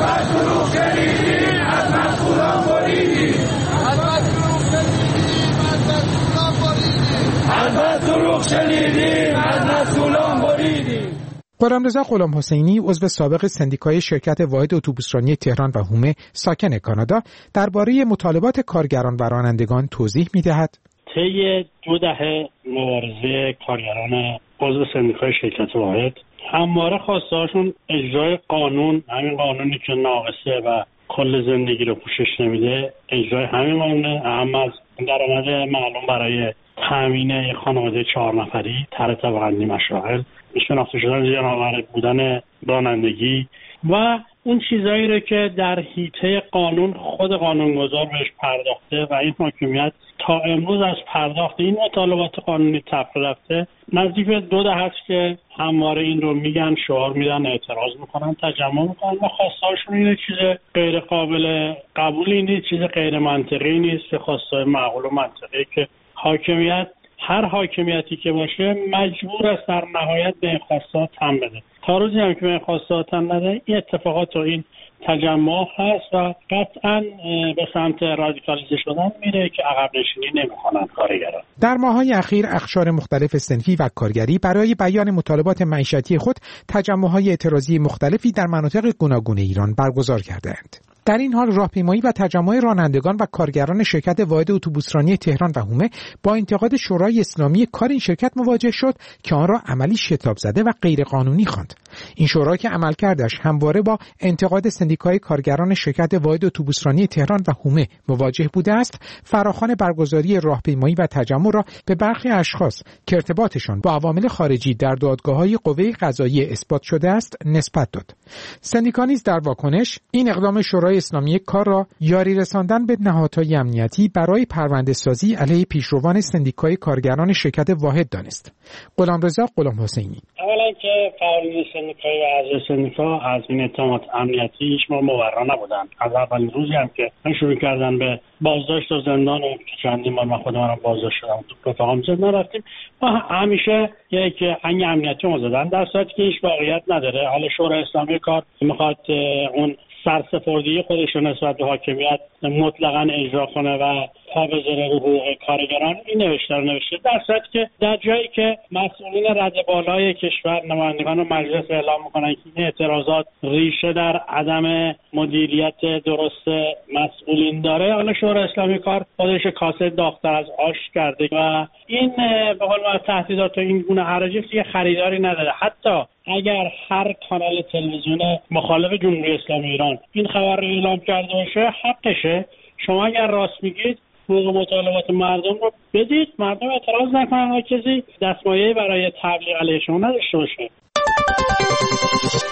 غلامرضا غلامحسینی، عضو سابق سندیکای شرکت واحد اتوبوسرانی تهران و هومه ساکن کانادا، درباره مطالبات کارگران و رانندگان توضیح می‌دهد. طی 2 دهه مبارزه کارگران عضو سندیکای شرکت واحد همواره خواسته‌هاشون اجرای قانون، همین قانونی که ناقصه و کل زندگی رو پوشش نمیده، اجرای همین قانونه، اهم از درآمد معلوم برای تامین خانواده 4 نفری، طرح طبقه بندی مشاغل، شناخته شدن جناور بودن رانندگی و اون چیزایی رو که در حیطه قانون خود قانونگذار بهش پرداخته و این حاکمیت تا امروز از پرداخت این مطالبات قانونی تفره رفته. نزدیک به 2 دهه است که همواره این رو میگن، شعار میدن، اعتراض میکنن، تجمع میکنن و خواستهاشون اینه چیز غیر قابل قبولی نیست، چیز غیر منطقی نیست، که خواسته معقول و منطقی که حاکمیت، هر حاکمیتی که باشه مجبور است در نهایت به این خواستات تن بده. تا روزی هم که به این خواستات تن نده، این اتفاقات و این تجمع هست و قطعا به سمت رادیکالیزه شدن میره که عقب نشینی نمیکنن کارگران. در ماه‌های اخیر اقشار مختلف صنفی و کارگری برای بیان مطالبات معیشتی خود تجمع‌های اعتراضی مختلفی در مناطق گوناگون ایران برگزار کردند. در این حال راهپیمایی و تجمع رانندگان و کارگران شرکت واحد اتوبوسرانی تهران و هومه با انتقاد شورای اسلامی کار این شرکت مواجه شد که آن را عملی شتاب زده و غیرقانونی خواند. این شورا که عملکردش همواره با انتقاد سندیکای کارگران شرکت واحد اتوبوسرانی تهران و هومه مواجه بوده است، فراخوان برگزاری راهپیمایی و تجمع را به برخی اشخاص که ارتباطشان با عوامل خارجی در دادگاه‌های قوه قضاییه اثبات شده است نسبت داد. سندیکا نیز در واکنش این اقدام شورای اسلامی کار را یاری رساندن به نهادهای امنیتی برای پرونده سازی علیه پیشروان سندیکای کارگران شرکت واحد دانست. غلامرضا غلامحسینی: اولا که فعالین سندیکای و اعضای سندیکا از این اتهامات امنیتی هیچ مبرا نبودن. از اولین روزی هم که شروع کردن به بازداشت و زندان، و چندین بار من خودم بازداشت شدم، تو رفاقم زندان رفتیم و همیشه یک انگ امنیتی ما زدن، در صورتی که هیچ واقعیت نداره. حالا شورای اسلامی کار میخواد اون سرسپردگی خودش رو نسبت به حاکمیت مطلقاً اجرا کنه و پا بذاره رو حقوق کارگران. این نوشته در صورتی که در جایی که مسئولین رده بالای کشور، نمایندگان مجلس اعلام میکنن که این اعتراضات ریشه در عدم مدیریت درست مسئولین داره، حالا شورای اسلامی کار خودش کاسه داغ‌تر از آش کرده و این به قول معروف تهدیدات و این گونه حراجی یه خریداری نداره. حتی اگر هر کانال تلویزیون مخالف جمهوری اسلامی ایران این خبر رو اعلام کرده باشه، حقشه. شما اگر راست میگید، حقوق مطالبات مردم رو بدید، مردم اعتراض نکنن و کسی دستمایه‌ای برای تبلیغ علیه شما نداشته باشه.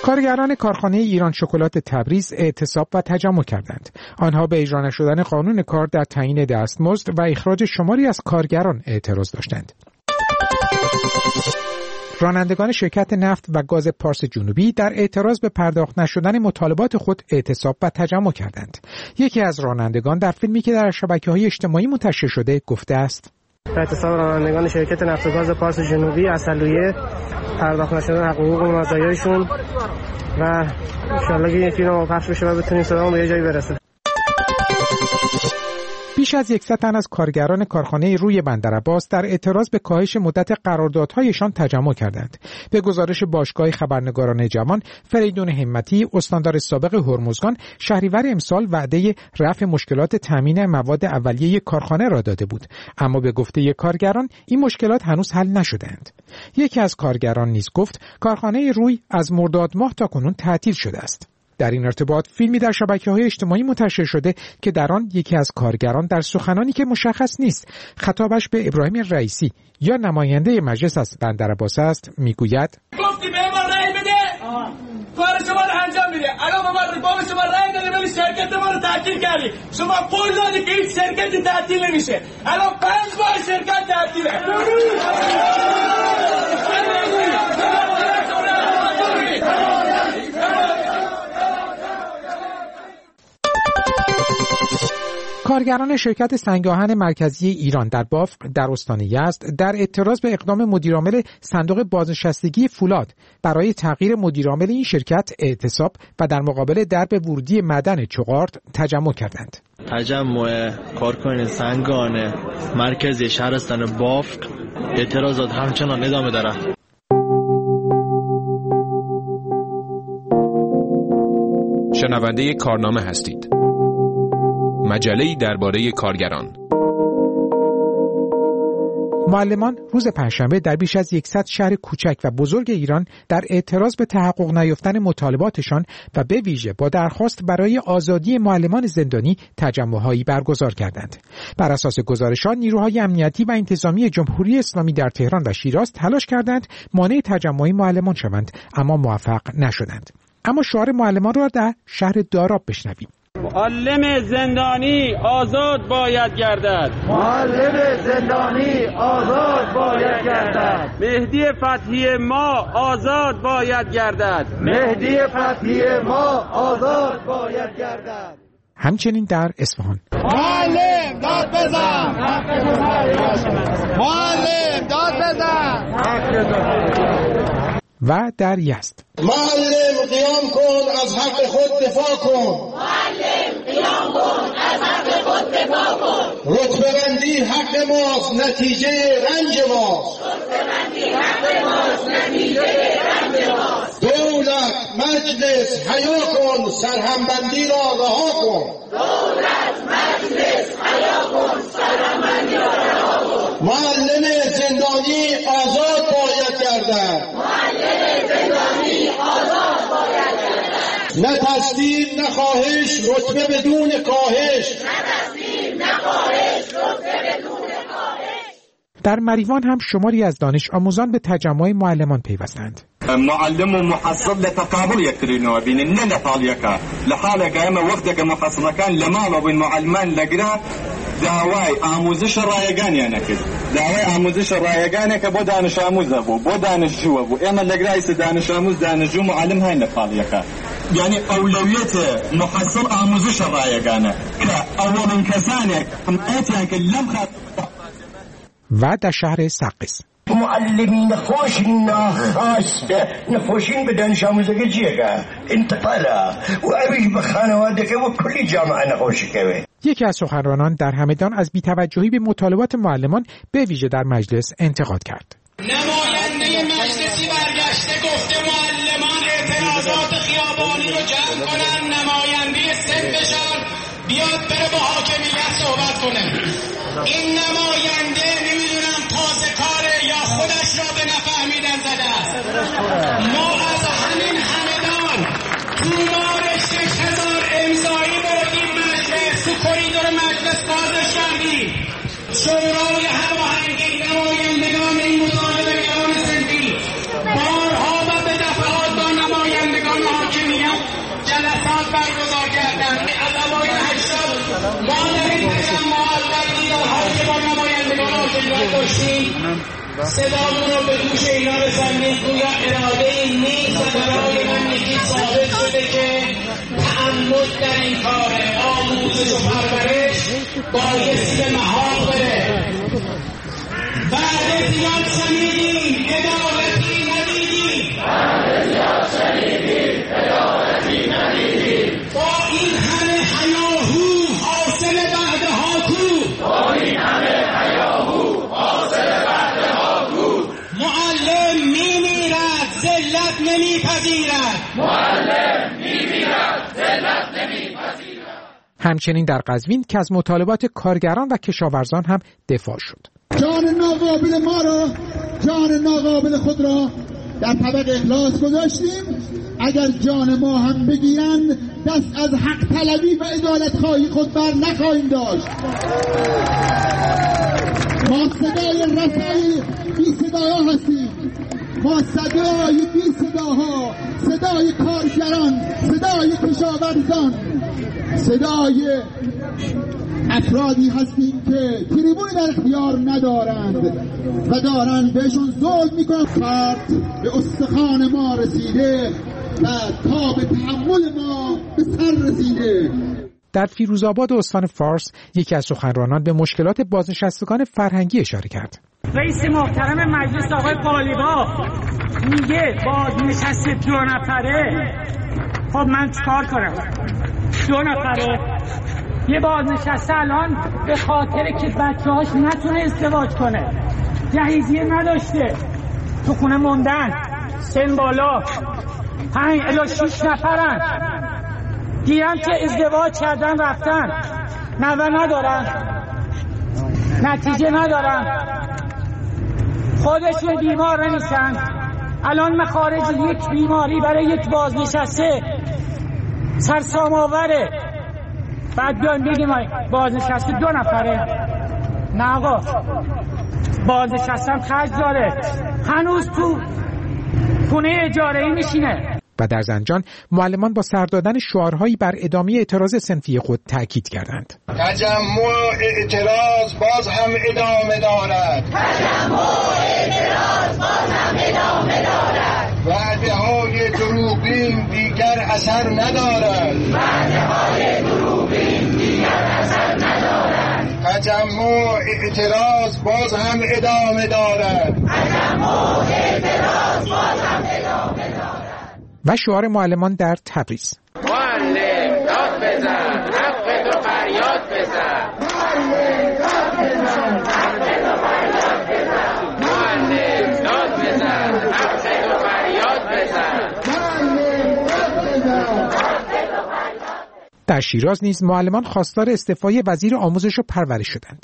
کارگران کارخانه ایران شکلات تبریز اعتصاب و تجمع کردند. آنها به اجرا نشدن قانون کار در تعیین دستمزد و اخراج شماری از کارگران اعتراض داشتند. رانندگان شرکت نفت و گاز پارس جنوبی در اعتراض به پرداخت نشدن مطالبات خود اعتصاب و تجمع کردند. یکی از رانندگان در فیلمی که در شبکه‌های اجتماعی منتشر شده گفته است: اعتصاب رانندگان شرکت نفت و گاز پارس جنوبی اصلویه پرداخت نشدن حقوق و مزایایشون و انشالله که این فیلم پخش بشه و بتونیم صدامون به یه جایی برسه. بیش از 100 تن از کارگران کارخانه روی بندرعباس در اعتراض به کاهش مدت قراردادهایشان تجمع کردند. به گزارش باشگاه خبرنگاران جوان، فریدون همتی، استاندار سابق هرمزگان، شهریور امسال وعده رفع مشکلات تامین مواد اولیه کارخانه را داده بود، اما به گفته کارگران این مشکلات هنوز حل نشده‌اند. یکی از کارگران نیز گفت کارخانه روی از مرداد ماه تاکنون تعطیل شده است. در این ارتباط فیلمی در شبکه‌های اجتماعی منتشر شده که در آن یکی از کارگران در سخنانی که مشخص نیست خطابش به ابراهیم رئیسی یا نماینده مجلس از بندرعباس است میگوید: گفتی به ما رأی بده، کار شما رو انجام میده. الان ما شما رأی دادیم ولی شرکت ما رو تعطیل کردی. شما قول دادی که این شرکت تعطیل نمیشه. الان 5 ماه شرکت تعطیله. کارگران شرکت سنگ‌آهن مرکزی ایران در بافق در استان یزد در اعتراض به اقدام مدیرعامل صندوق بازنشستگی فولاد برای تغییر مدیرعامل این شرکت اعتصاب و در مقابل درب ورودی معدن چغارد تجمع کردند. تجمع کارکنان سنگ‌آهن مرکزی شهرستان بافق اعتراضات همچنان ادامه دارد. شنونده کارنامه هستید. مجله‌ای درباره کارگران. معلمان روز پنجشنبه در بیش از 100 شهر کوچک و بزرگ ایران در اعتراض به تحقق نیافتن مطالباتشان و به ویژه با درخواست برای آزادی معلمان زندانی تجمع‌هایی برگزار کردند. بر اساس گزارشات نیروهای امنیتی و انتظامی جمهوری اسلامی در تهران و شیراز تلاش کردند مانع تجمع معلمان شوند، اما موفق نشدند. اما شعار معلمان را در شهر داراب بشنویم: معلم زندانی آزاد باید گردد. معلم زندانی آزاد باید گردد. مهدی فتحی ما آزاد باید گردد. مهدی فتحی ما آزاد باید گردد. همچنین در اصفهان: معلم داد بزن. معلم داد بزن. و در یزد: معلم قیام کن از حق خود دفاع کن. معلم قیام کن از حق خود دفاع کن. رتبه بندی حق ماست نتیجه رنج ماست. رتبه بندی حق ماست نتیجه رنج ماست. دولت مجلس حیا کن سرهمبندی را رها کن. دولت مجلس حیا کن سرهمبندی را رها کن. معلم زندانی آزاد باید گردد. معلم زندانی آزاد باید گردد. نه تصدیق نه خواهش رتبه بدون کاهش. نه تصدیق نه خواهش رتبه بدون کاهش. در مریوان هم شماری از دانش آموزان به تجمع معلمان پیوستند. معلم ومحصل لتقابل يكرينو بين النلا طاليكا لحالة قائمة وقتك محصل كان لما بين معلمان لقرا دعواي آموزش رایگانی نکرد. دعوای آموزش رایگانی که با دانش آموز بو دانش جو بو اما لقرایس دانش آموز دانشجو معلم های نطالیکا یعنی اولویت محصل آموزش رایگانه که اولین کسانی حمایتی که لم خط و در شهر سقز معلمین خوش ناخواست نفوشین به دانش آموزگی جیگه انتقالا و عبیش به خانواده که و کلی جامعه نخوشی که یکی از سخنرانان در همدان از بی‌توجهی به مطالبات معلمان به ویژه در مجلس انتقاد کرد. نماینده مجلسی برگشته گفته معلمان اعتراضات خیابانی رو جمع کنن، نماینده صنفشان بیاد بره با حاکمیت صحبت کنه. این نماینده نمیدونم تازه کاره یا خودش را به نفهمیدن زده است. ما از همین همدان تومار 6000 امضایی بردیم مجلس، تو کریدور مجلس بازش کردیم. شورای هماهنگی نمایندگان این مطالبه‌گران صنفی بارها و به دفعات با نمایندگان برگزار کردند. از اوایل 80 ما در این تجمعات در دیدارهایی که با نمایندگان آشنایی داشتیم صدامون رو به گوش اینا رساندیم. گویا اراده این نیست و برای من یکی ثابت شده که تعمد در این کار آموزش و پرورش بایستی به محاق بره. بعد زیاد شنیدیم عدالتی ندیدیم، با این همه هیاهو حاصل بعدها کو، معلم میمیرد ذلت نمیپذیرد. همچنین در قزوین که از مطالبات کارگران و کشاورزان هم دفاع شد. جان ناقابل ما را، جان ناقابل خود را در طبق اخلاص گذاشتیم. اگر جان ما هم بگیرند دست از حق طلبی و عدالت خواهی خود بر نخواهیم داشت. ما صدای رسای بی صداها هستیم، ما صدای بی صداها، صدای کارگران، صدای کشاورزان، صدای افرادی هستیم که تریبون در اختیار ندارند و دارند بهشون ظلم میکنند. فرد به استخوان ما رسیده و تا به تحمل ما به سر رسیده. در فیروزآباد استان فارس یکی از سخنرانان به مشکلات بازنشستگان فرهنگی اشاره کرد. رئیس محترم مجلس آقای قالیباف میگه بازنشست 2 نفره. خب من چیکار کنم؟ 2 نفره یه بازنشسته الان به خاطر که بچه‌هاش نتونه ازدواج کنه، جهیزیه نداشته، تو خونه موندن، سن بالا، 5 الی 6 نفرن، دیرم که ازدواج کردن رفتن، نوه ندارن، نتیجه ندارن، خودشون بیمار نمیشن. الان مخارج یک بیماری برای یک بازنشسته سرسام آوره. بعد بیایم بگیم بازنشسته 2 نفره. نه آقا، بازنشستم خرج داره، هنوز تو خونه اجاره‌ای میشینه. و در زنجان معلمان با سر دادن شعارهایی بر ادامه اعتراض صنفی خود تاکید کردند. تجمع اعتراض باز هم ادامه دارد. وعده‌های دروغین دیگر اثر ندارد. تجمع اعتراض باز هم ادامه دارد. و شعار معلمان در تبریز: معلم داد بزن، حق تو فریاد بزن. معلم داد بزن، حق تو فریاد بزن. معلم داد بزن، حق تو فریاد بزن. در شیراز نیز معلمان خواستار استعفای وزیر آموزش و پرورش شدند.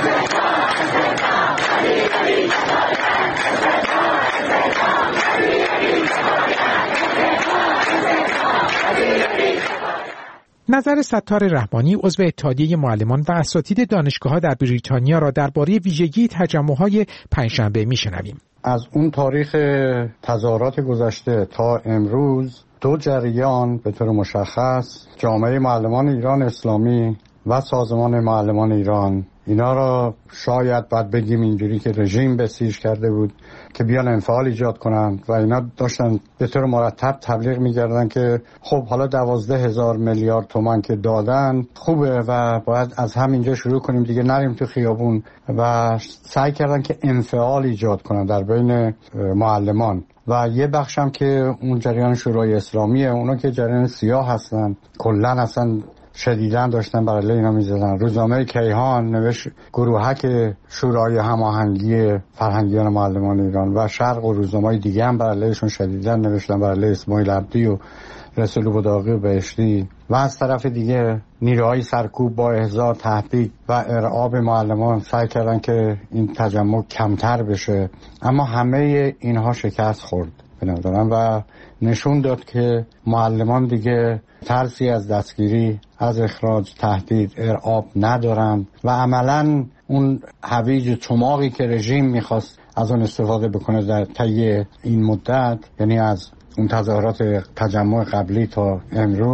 نظر ستار رحمانی عضو اتحادیه معلمان و اساتید دانشگاه‌ها در بریتانیا را درباره ویژگی تجمع‌های پنجشنبه می‌شنویم. از اون تاریخ تظاهرات گذشته تا امروز 2 جریان به طور مشخص، جامعه معلمان ایران اسلامی و سازمان معلمان ایران، اینا را شاید باید بگیم اینجوری که رژیم بسیج کرده بود که بیان انفعال ایجاد کنند و اینا داشتن به طور مرتب تبلیغ می‌کردن که خب حالا 12,000 میلیارد تومان که دادن خوبه و باید از همینجا شروع کنیم دیگه، نریم تو خیابون، و سعی کردن که انفعال ایجاد کنن در بین معلمان. و یه بخشم که اون جریان شورای اسلامیه، اونا که جریان سیاه هستن، کلن اصلا شدیداً داشتن برای اینا میزدن. روزنامه کیهان نوشت گروهک شورای هماهنگی فرهنگیان معلمان ایران و شرق و روزنامه‌های دیگه هم برایشون شدیداً نوشتن، برای اسماعیل عبدی و رسول بداغی و بهشتی. و از طرف دیگه نیروهای سرکوب با احضار، تهدید و ارعاب معلمان سعی کردن که این تجمع کمتر بشه، اما همه اینها شکست خورد به نظرم و نشون داد که معلمان دیگه ترسی از دستگیری، از اخراج، تهدید، ارعاب ندارن و عملاً اون هویج چماقی که رژیم میخواست از اون استفاده بکنه در طی این مدت، یعنی از اون تظاهرات تجمع قبلی تا امروز،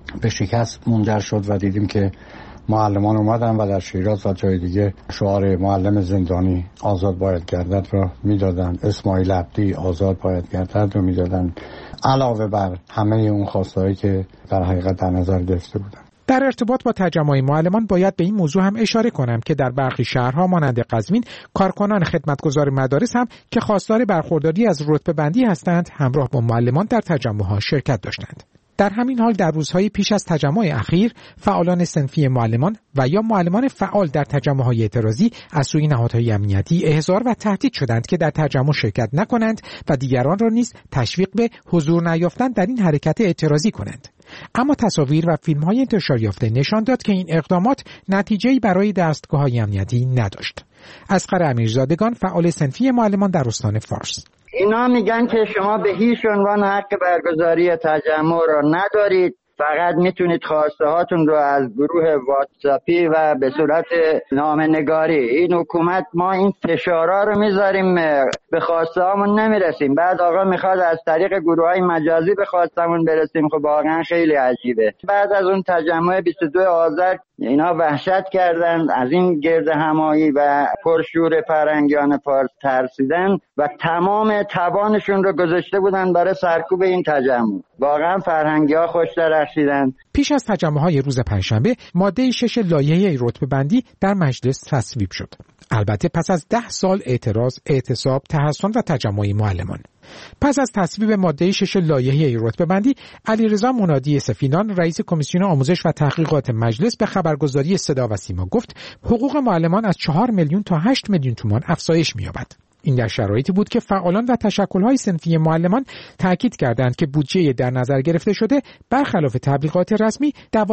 به شکست منجر شد و دیدیم که معلمان اومدن و در شیراز و جای دیگه شعار معلم زندانی آزاد باید گردد رو میدادن، اسماعیل عبدی آزاد باید گردد رو میدادن، علاوه بر همه اون خواستهایی که در حقیقت در نظر گرفته بودن. در ارتباط با تجمع معلمان باید به این موضوع هم اشاره کنم که در برخی شهرها مانند قزوین کارکنان خدمتگزار مدارس هم که خواستار برخورداری از رتبه بندی هستند همراه با معلمان در تجمعها شرکت داشتند. در همین حال در روزهای پیش از تجمع اخیر فعالان صنفی معلمان و یا معلمان فعال در تجمع‌های اعتراضی از سوی نهادهای امنیتی احضار و تهدید شدند که در تجمع شرکت نکنند و دیگران را نیز تشویق به حضور نیافتن در این حرکت اعتراضی کنند. اما تصاویر و فیلم‌های انتشار یافته نشان داد که این اقدامات نتیجه‌ای برای دستگاه‌های امنیتی نداشت. اصغر امیرزادگان فعال صنفی معلمان در استان فارس: اینا میگن که شما به هیچ عنوان حق برگزاری تجمع را ندارید، فقط میتونید خواسته هاتون رو از گروه واتساپی و به صورت نامه‌نگاری. این حکومت ما این فشارا رو میذاریم به خواسته هامون نمیرسیم، بعد آقا میخواد از طریق گروه های مجازی به خواستمون برسیم. خب واقعا خیلی عجیبه. بعد از اون تجمع 22 آذر اینا وحشت کردن، از این گرد همایی و پرشور فرهنگیان فارس ترسیدن و تمام توانشون رو گذاشته بودن برای سرکوب این تجمع. واقعا فرهنگی‌ها خوش درخشیدن. پیش از تجمع‌های روز پنجشنبه ماده 6 لایحه رتبه بندی در مجلس تصویب شد. البته پس از 10 سال اعتراض، اعتصاب، تحصن و تجمع معلمان. پس از تصویب ماده 6 لایحه رتبه بندی، علیرضا منادی سفینان رئیس کمیسیون آموزش و تحقیقات مجلس به خبرگزاری صدا و سیما گفت حقوق معلمان از 4 میلیون تا 8 میلیون تومان افزایش می‌یابد. این در شرایطی بود که فعالان و تشکل‌های صنفی معلمان تاکید کردند که بودجه در نظر گرفته شده برخلاف تبلیغات رسمی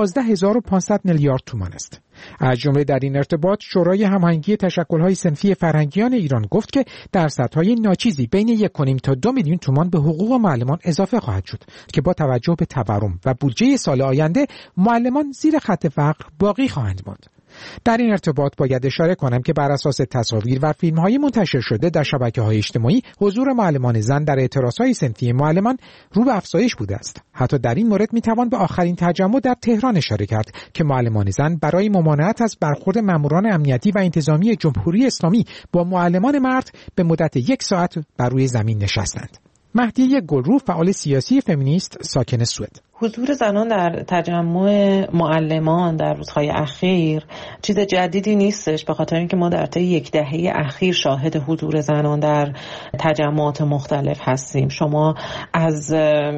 12500 میلیارد تومان است. از جمله در این ارتباط شورای هماهنگی تشکل‌های صنفی فرهنگیان ایران گفت که درصدهای ناچیزی بین 1.5 تا 2 میلیون تومان به حقوق معلمان اضافه خواهد شد که با توجه به تورم و بودجه سال آینده معلمان زیر خط فقر باقی خواهند ماند. در این ارتباط باید اشاره کنم که بر اساس تصاویر و فیلم‌های منتشر شده در شبکه‌های اجتماعی حضور معلمان زن در اعتراضهای صنفی معلمان رو به افزایش بوده است. حتی در این مورد میتوان به آخرین تجمع در تهران اشاره کرد که معلمان زن برای ممانعت از برخورد ماموران امنیتی و انتظامی جمهوری اسلامی با معلمان مرد به مدت 1 ساعت بر روی زمین نشستند. مهدیه گلرو فعال سیاسی فمینیست ساکن سوئد: حضور زنان در تجمع معلمان در روزهای اخیر چیز جدیدی نیستش، به خاطر اینکه ما در طی 1 دهه اخیر شاهد حضور زنان در تجمعات مختلف هستیم. شما از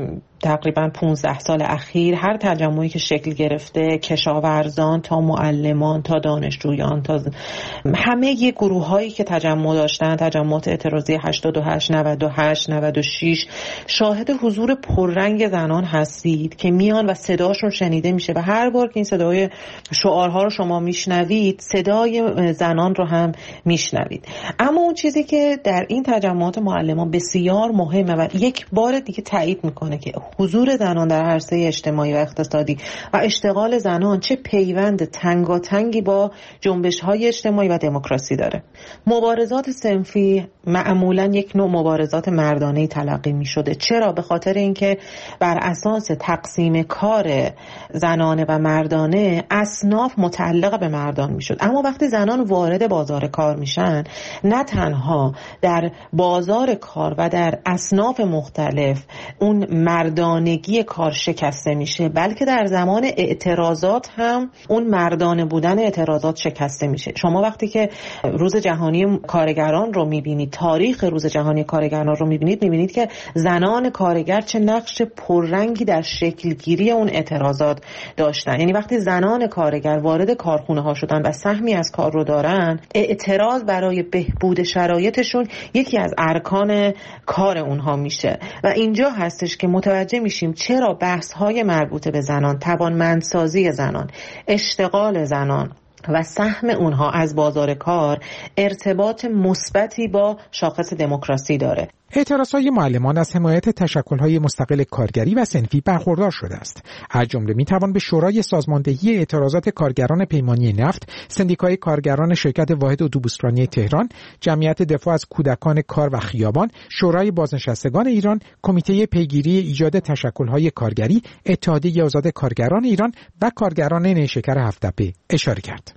تقریبا 15 سال اخیر هر تجمعی که شکل گرفته، کشاورزان تا معلمان تا دانشجویان تا همه گروه هایی که تجمع داشتن، تجمعات اعتراضی 88 98 96، شاهد حضور پررنگ زنان هستید که میان و صداشون شنیده میشه و هر بار که این صدای شعارها رو شما میشنوید صدای زنان رو هم میشنوید. اما اون چیزی که در این تجمعات معلمان بسیار مهمه و یک بار دیگه تایید میکنه که حضور زنان در عرصه اجتماعی و اقتصادی و اشتغال زنان چه پیوند تنگاتنگی با جنبش‌های اجتماعی و دموکراسی داره. مبارزات صنفی معمولاً یک نوع مبارزات مردانه‌ای تلقی می‌شده. چرا؟ به خاطر اینکه بر اساس تقسیم کار زنانه و مردانه اصناف متعلق به مردان می‌شد. اما وقتی زنان وارد بازار کار میشن، نه تنها در بازار کار و در اصناف مختلف اون مردانگی کار شکسته میشه، بلکه در زمان اعتراضات هم اون مردانه بودن اعتراضات شکسته میشه. شما وقتی که روز جهانی کارگران رو میبینید، تاریخ روز جهانی کارگران رو میبینید که زنان کارگر چه نقش پررنگی در شکلگیری اون اعتراضات داشتن. یعنی وقتی زنان کارگر وارد کارخونه ها شدن و سهمی از کار رو دارن، اعتراض برای بهبود شرایطشون یکی از ارکان کار اونها میشه و اینجا هستش که متوجه میشیم چرا بحث‌های مربوط به زنان، توانمندسازی زنان، اشتغال زنان و سهم اونها از بازار کار ارتباط مثبتی با شاخص دموکراسی داره. اعتراضهای معلمان از حمایت تشکل‌های مستقل کارگری و صنفی برخوردار شده است. از جمله می‌توان به شورای سازماندهی اعتراضات کارگران پیمانی نفت، سندیکای کارگران شرکت واحد اتوبوسرانی تهران، جمعیت دفاع از کودکان کار و خیابان، شورای بازنشستگان ایران، کمیته پیگیری ایجاد تشکل‌های کارگری، اتحادیه آزاد کارگران ایران و کارگران نیشکر هفت‌تپه اشاره کرد.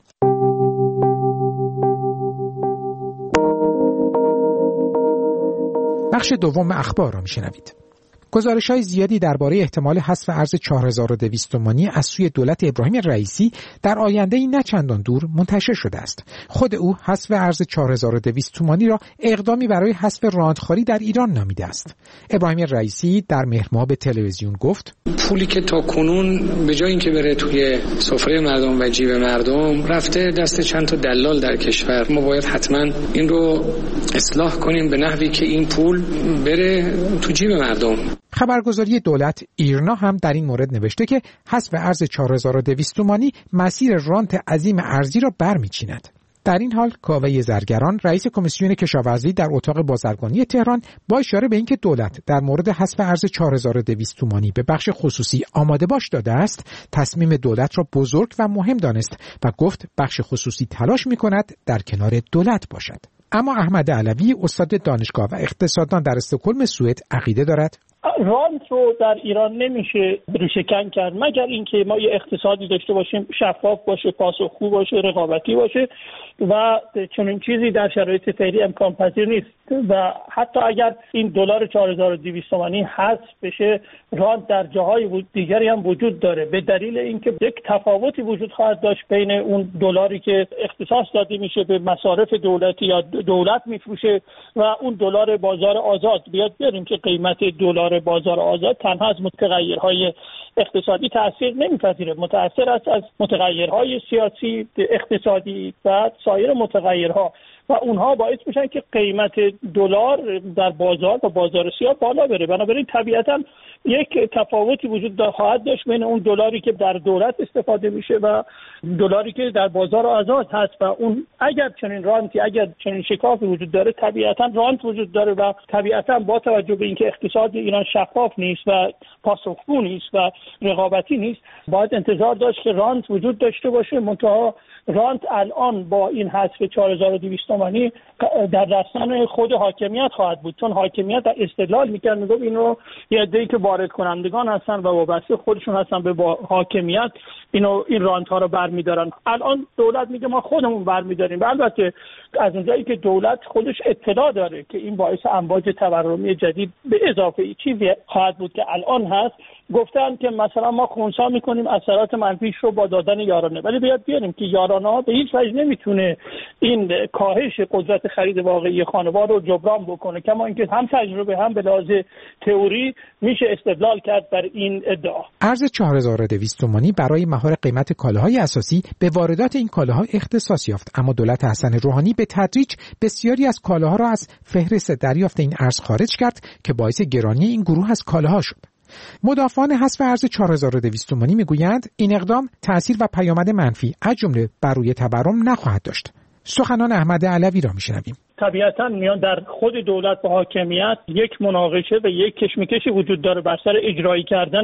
بخش دوم اخبار را میشنوید. گزارش‌های زیادی درباره احتمال حذف ارز 4200 تومانی از سوی دولت ابراهیم رئیسی در آینده‌ای نه چندان دور منتشر شده است. خود او حذف ارز 4200 تومانی را اقدامی برای حذف راندخواری در ایران نامیده است. ابراهیم رئیسی در مهر ماه به تلویزیون گفت: پولی که تا کنون به جای اینکه بره توی سفره مردم و جیب مردم رفته دست چند تا دلال در کشور، ما باید حتما این رو اصلاح کنیم به نحوی که این پول بره تو جیب مردم. خبرگزاری دولت ایرنا هم در این مورد نوشته که حذف ارز 4200 تومانی مسیر رانت عظیم ارزی را برمی‌چیند. در این حال کاوه زرگران رئیس کمیسیون کشاورزی در اتاق بازرگانی تهران با اشاره به اینکه دولت در مورد حذف ارز 4200 تومانی به بخش خصوصی آماده باش داده است، تصمیم دولت را بزرگ و مهم دانست و گفت بخش خصوصی تلاش می‌کند در کنار دولت باشد. اما احمد علوی استاد دانشگاه و اقتصاددان در استکهلم سوئد عقیده دارد رانت رو در ایران نمیشه ریشه‌کن کرد مگر اینکه ما یه اقتصادی داشته باشیم شفاف باشه، پاسخگو باشه، رقابتی باشه و چنین چیزی در شرایط فعلی امکان پذیر نیست و حتی اگر این دلار 4200 تومانی حذف بشه، رانت در جاهای دیگری هم وجود داره به دلیل اینکه یک تفاوتی وجود خواهد داشت بین اون دلاری که اختصاص داده میشه به مصارف دولتی یا دولت میفروشه و اون دلار بازار آزاد. بیاریم که قیمت دلار بازار آزاد تنها از متغیرهای اقتصادی تأثیر نمیپذیره، متأثر است از متغیرهای سیاسی، اقتصادی و سایر متغیرها و اونها باعث میشن که قیمت دلار در بازار و بازار سیاه بالا بره. بنابراین طبیعتاً یک تفاوتی وجود خواهد داشت بین اون دلاری که در دولت استفاده میشه و دلاری که در بازار آزاد هست و اون اگر چنین رانتی، اگر چنین شکافی وجود داره، طبیعتاً رانت وجود داره و طبیعتاً با توجه به اینکه اقتصاد ایران شفاف نیست و پاسخگو نیست و رقابتی نیست، باید انتظار داشت که رانت وجود داشته باشه. منتها رانت الان با این حذف 4200 تومانی در دستان خود حاکمیت خواهد بود، چون حاکمیت در استدلال میکرد میگفت این رو یه عده‌ای که وارد کنندگان هستن و وابسته خودشون هستن به حاکمیت این رانت ها رو برمیدارن. الان دولت میگه ما خودمون برمیداریم و البته از اونجایی که دولت خودش اطلاع داره که این باعث امواج تورمی جدید به اضافه چیزی خواهد بود که الان هست، گفتن که مثلا ما خنثی میکنیم اثرات منفیش رو با دادن یارانه، ولی بیاریم که یارانه ها به هیچ وجه نمیتونه این کاهش قدرت خرید واقعی خانوار رو جبران بکنه، کما اینکه هم تجربه هم به لحاظ تئوری میشه استدلال کرد بر این ادعا. ارز 4200 تومانی برای مهار قیمت کالاهای اساسی به واردات این کالاها اختصاص یافت، اما دولت حسن روحانی به تدریج بسیاری از کالاها را از فهرست دریافت این ارز خارج کرد که باعث گرانی این گروه از کالاها شد. مدافعان حذف ارز 4200 تومانی میگویند این اقدام تأثیر و پیامد منفی از جمله بر روی تورم نخواهد داشت. سخنان احمد علوی را میشنویم. طبیعتاً میان در خود دولت و حاکمیت یک مناقشه و یک کشمکشی وجود داره بر سر اجرایی کردن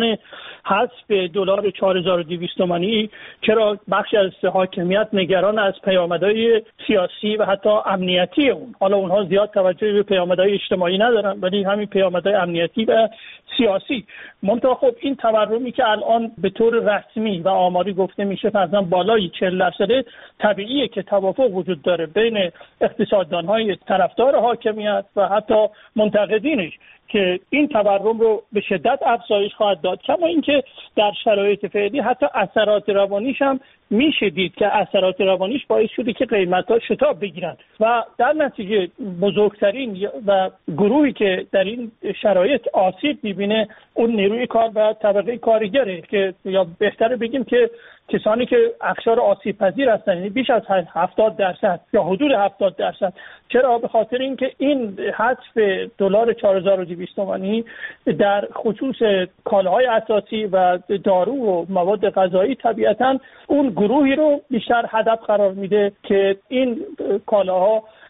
حذف دلار 4200 تومانی. چرا بخشی از حاکمیت نگران از پیامدهای سیاسی و حتی امنیتی اون، حالا اونها زیاد توجه به پیامدهای اجتماعی ندارن ولی همین پیامدهای امنیتی و سیاسی. منتها خب این تورمی که الان به طور رسمی و آماری گفته میشه فرضاً بالای 40%، طبیعیه که توافق وجود داره بین اقتصاددان‌های طرفدار حاکمیت و حتی منتقدینش که این تورم رو به شدت افزایش خواهد داد، کما اینکه در شرایط فعلی حتی اثرات روانیش هم میشه دید که اثرات روانیش باعث شده که قیمت‌ها شتاب بگیرن و در نتیجه بزرگترین و گروهی که در این شرایط آسیب می‌بینه اون نیروی کار و طبقه کارگره، که یا بهتره بگیم که کسانی که اقشار آسیب پذیر هستن، یعنی بیش از 70% یا حدود 70%. چرا؟ به خاطر اینکه این حذف دلار 4200 تومانی در خصوص کالاهای اساسی و دارو و مواد غذایی طبیعتاً اون گروهی رو بیشتر هدف قرار میده که این کالاها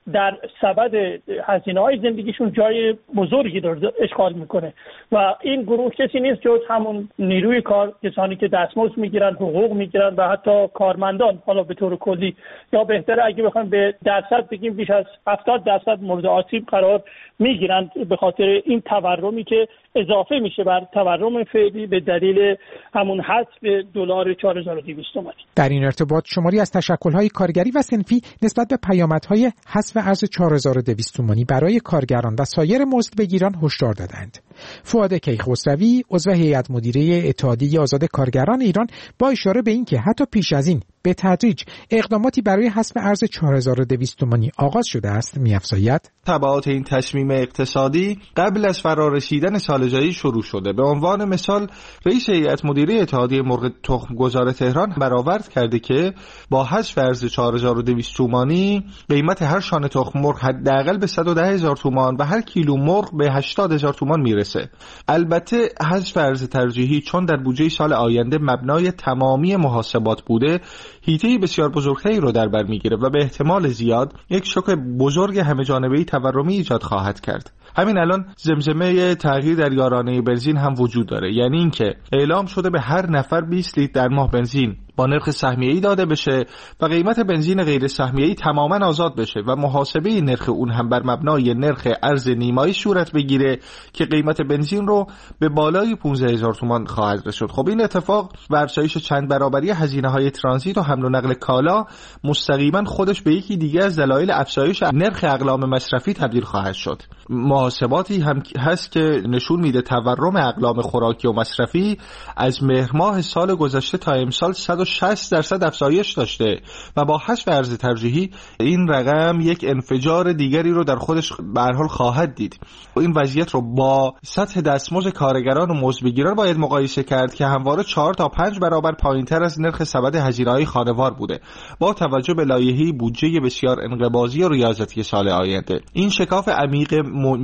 در سبد هزینه‌های زندگیشون جای بزرگی داره اشغال میکنه و این گروه کسی نیست جز همون نیروی کار، کسانی که دستمزد میگیرن، حقوق میگیرن و حتی کارمندان حالا به طور کلی، یا بهتره اگه بخوایم به درصد بگیم بیش از 70% مورد آسیب قرار میگیرن به خاطر این تورمی که اضافه میشه بر تورم فعلی به دلیل همون حذف دلار 4200 تومانی. در این ارتباط شماری از تشکل‌های کارگری و صنفی نسبت به پیامدهای حذف ارز 4200 تومانی برای کارگران و سایر مزدبگیران هشدار دادند. فؤاد کیخسروی عضو هیئت مدیره اتحادیه آزاد کارگران ایران با اشاره به اینکه حتی پیش از این به تدریج اقداماتی برای حذف ارز 4200 تومانی آغاز شده است می‌افزاید: تبعات این تصمیم اقتصادی قبل از فرارسیدن سال جاری شروع شده. به عنوان مثال رئیس هیئت مدیره اتحادیه مرغ تخم‌گذار تهران برآورد کرده که با حذف ارز 4200 تومانی قیمت هر شانه تخم مرغ حداقل به 110000 تومان و هر کیلو مرغ به 80000 تومان میرسه. البته حذف ارز ترجیحی چون در بودجه سال آینده مبنای تمامی محاسبات بوده، هیته بسیار بزرگتری رو در بر میگیره و به احتمال زیاد یک شوک بزرگ همه جانبه‌ای تورمی ایجاد خواهد کرد. همین الان زمزمه تغییر در یارانه بنزین هم وجود داره، یعنی اینکه اعلام شده به هر نفر 20 لیتر در ماه بنزین با نرخ سهمیه‌ای داده بشه و قیمت بنزین غیر سهمیه‌ای تماماً آزاد بشه و محاسبه نرخ اون هم بر مبنای نرخ ارز نیمایی صورت بگیره که قیمت بنزین رو به بالای 15000 تومان خواهد رسوند. خب این اتفاق و افزایش چند برابری هزینه‌های ترانزیت و حمل و نقل کالا مستقیما خودش به یکی دیگه از دلایل افزایش نرخ اقلام مصرفی تبدیل خواهد شد. محاسباتی هم هست که نشون میده تورم اقلام خوراکی و مصرفی از مهر ماه سال گذشته تا امسال 160% افزایش داشته و با حذف ارز ترجیحی این رقم یک انفجار دیگری رو در خودش به هر حال خواهد دید. این وضعیت رو با سطح دستمزد کارگران و مزدبگیران باید مقایسه کرد که همواره 4 تا 5 برابر پایینتر از نرخ سبد هزینه‌های خانوار بوده با توجه به لایحه بودجه بسیار انقباضی و ریاضتی سال آینده. این شکاف عمیق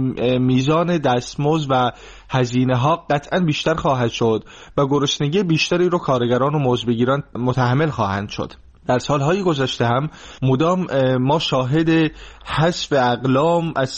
میزان دستمزد و هزینه ها قطعا بیشتر خواهد شد و گرسنگی بیشتری رو کارگران و مزدبگیران متحمل خواهند شد. در سالهای گذشته هم مدام ما شاهد حذف اقلام از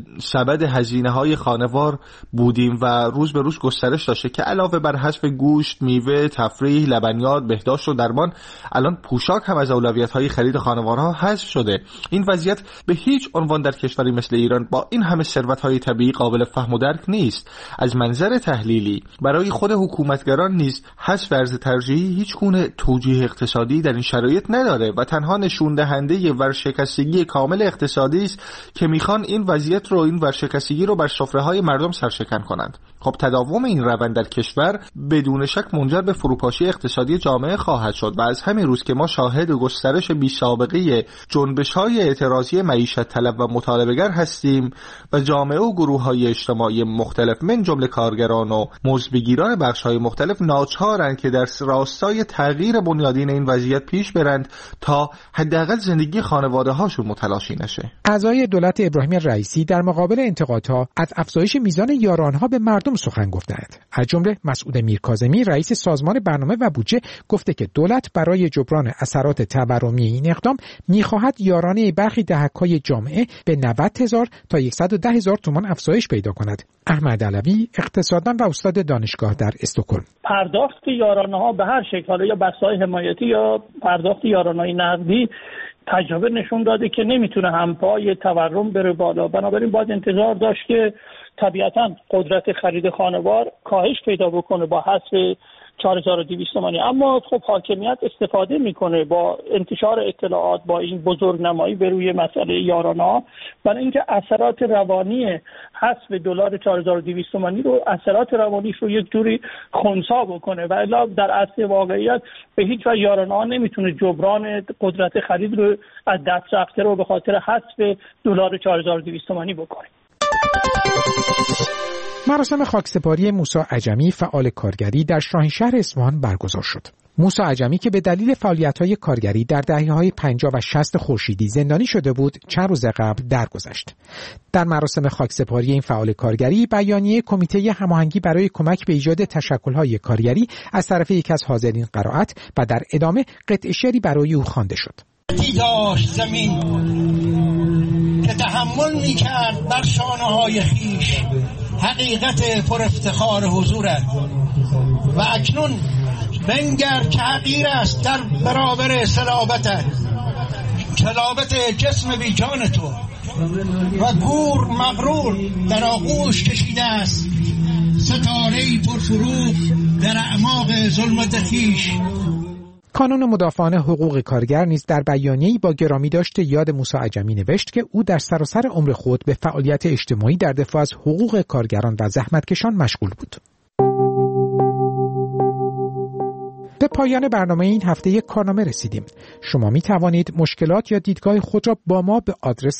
سبد هزینه‌های خانوار بودیم و روز به روز گسترش داشته که علاوه بر حذف گوشت، میوه، تفریح، لبنیات، بهداشت و درمان، الان پوشاک هم از اولویت‌های خرید خانوارها حذف شده. این وضعیت به هیچ عنوان در کشوری مثل ایران با این همه ثروت‌های طبیعی قابل فهم و درک نیست. از منظر تحلیلی برای خود حکومتگران نیز حذف ارز ترجیحی هیچ گونه توجیه اقتصادی در این شرایط نداره و تنها نشون دهنده ورشکستگی کامل اقتصادی است که میخوان این وضعیت رو، این ورشکستگی رو بر سفره‌های مردم سرشکن کنند. خب تداوم این روند در کشور بدون شک منجر به فروپاشی اقتصادی جامعه خواهد شد و از همین روز که ما شاهد گسترش بی‌سابقه جنبش‌های اعتراضی معیشت طلب و مطالبه‌گر هستیم و جامعه و گروه‌های اجتماعی مختلف من جمله کارگران و مزدبگیران بخش‌های مختلف ناچارند که در راستای تغییر بنیادین این وضعیت پیش برند تا حداقل زندگی خانواده‌هاشون متلاشی نشه. اعضای دولت ابراهیم رئیسی در مقابل انتقادها از افزایش میزان یارانها به مردم سخن گفتند. از جمله مسعود میرکاظمی رئیس سازمان برنامه و بودجه گفته که دولت برای جبران اثرات تورمی این اقدام می‌خواهد یارانه برخی دهک‌های جامعه به 90,000 تا 110,000 تومان افزایش پیدا کند. احمد علوی اقتصاددان و استاد دانشگاه در استکهلم: پرداخت یارانه‌ها به هر شکل، حالا یا بسته‌های حمایتی یا پرداخت یارانه‌های نقدی، تجربه نشون داده که نمیتونه همپای تورم بره بالا. بنابراین باید انتظار داشت که طبیعتاً قدرت خرید خانوار کاهش پیدا بکنه با حذف 4200 تومانی. اما خب حاکمیت استفاده میکنه با انتشار اطلاعات، با این بزرگنمایی به روی مسئله یارانه‌ها، برای اینکه اثرات روانی حذف دلار 4200 تومانی رو، اثرات روانیش رو یک جوری خنثی بکنه و الا در اصل واقعیت به هیچ وجه یارانه‌ها نمیتونه جبران قدرت خرید رو از دست رفته رو به خاطر حذف دلار 4200 تومانی بکنه. مراسم خاکسپاری موسی عجمی فعال کارگری در شاهینشهر اصفهان برگزار شد. موسی عجمی که به دلیل فعالیت‌های کارگری در دهه‌های 50 و 60 خورشیدی زندانی شده بود، چند روز قبل درگذشت. در مراسم خاکسپاری این فعال کارگری، بیانیه کمیته هماهنگی برای کمک به ایجاد تشکل‌های کارگری از طرف یکی از حاضرین قرائت و در ادامه قطعه شعری برای او خوانده شد. داشت زمین تحمل میکرد بر شانه‌های خیش حقیقت پر افتخار حضورت و اکنون بنگر که حقیر است در برابر صلابتت، صلابت جسم بی جان تو و گور مغرور در آغوش کشیده است ستاره‌ای پرفروغ در اعماق ظلمت خیش. کانون مدافعان حقوق کارگر نیز در بیانیه‌ای با گرامی داشت یاد موسی عجمی نوشت که او در سراسر عمر خود به فعالیت اجتماعی در دفاع از حقوق کارگران و زحمتکشان مشغول بود. به پایان برنامه این هفته یک کارنامه رسیدیم. شما می توانید مشکلات یا دیدگاه خود را با ما به آدرس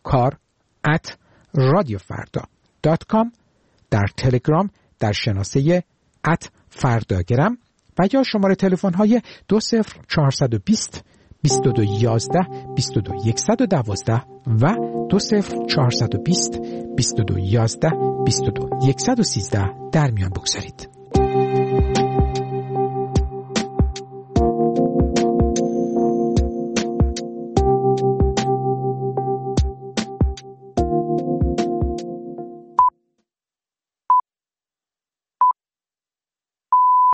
kar@radiofarda.com در تلگرام در شناسه @فرداگرم و یا شماره تلفن های 20420 2211 22112 و 20420 2211 22113 در میان بگذارید.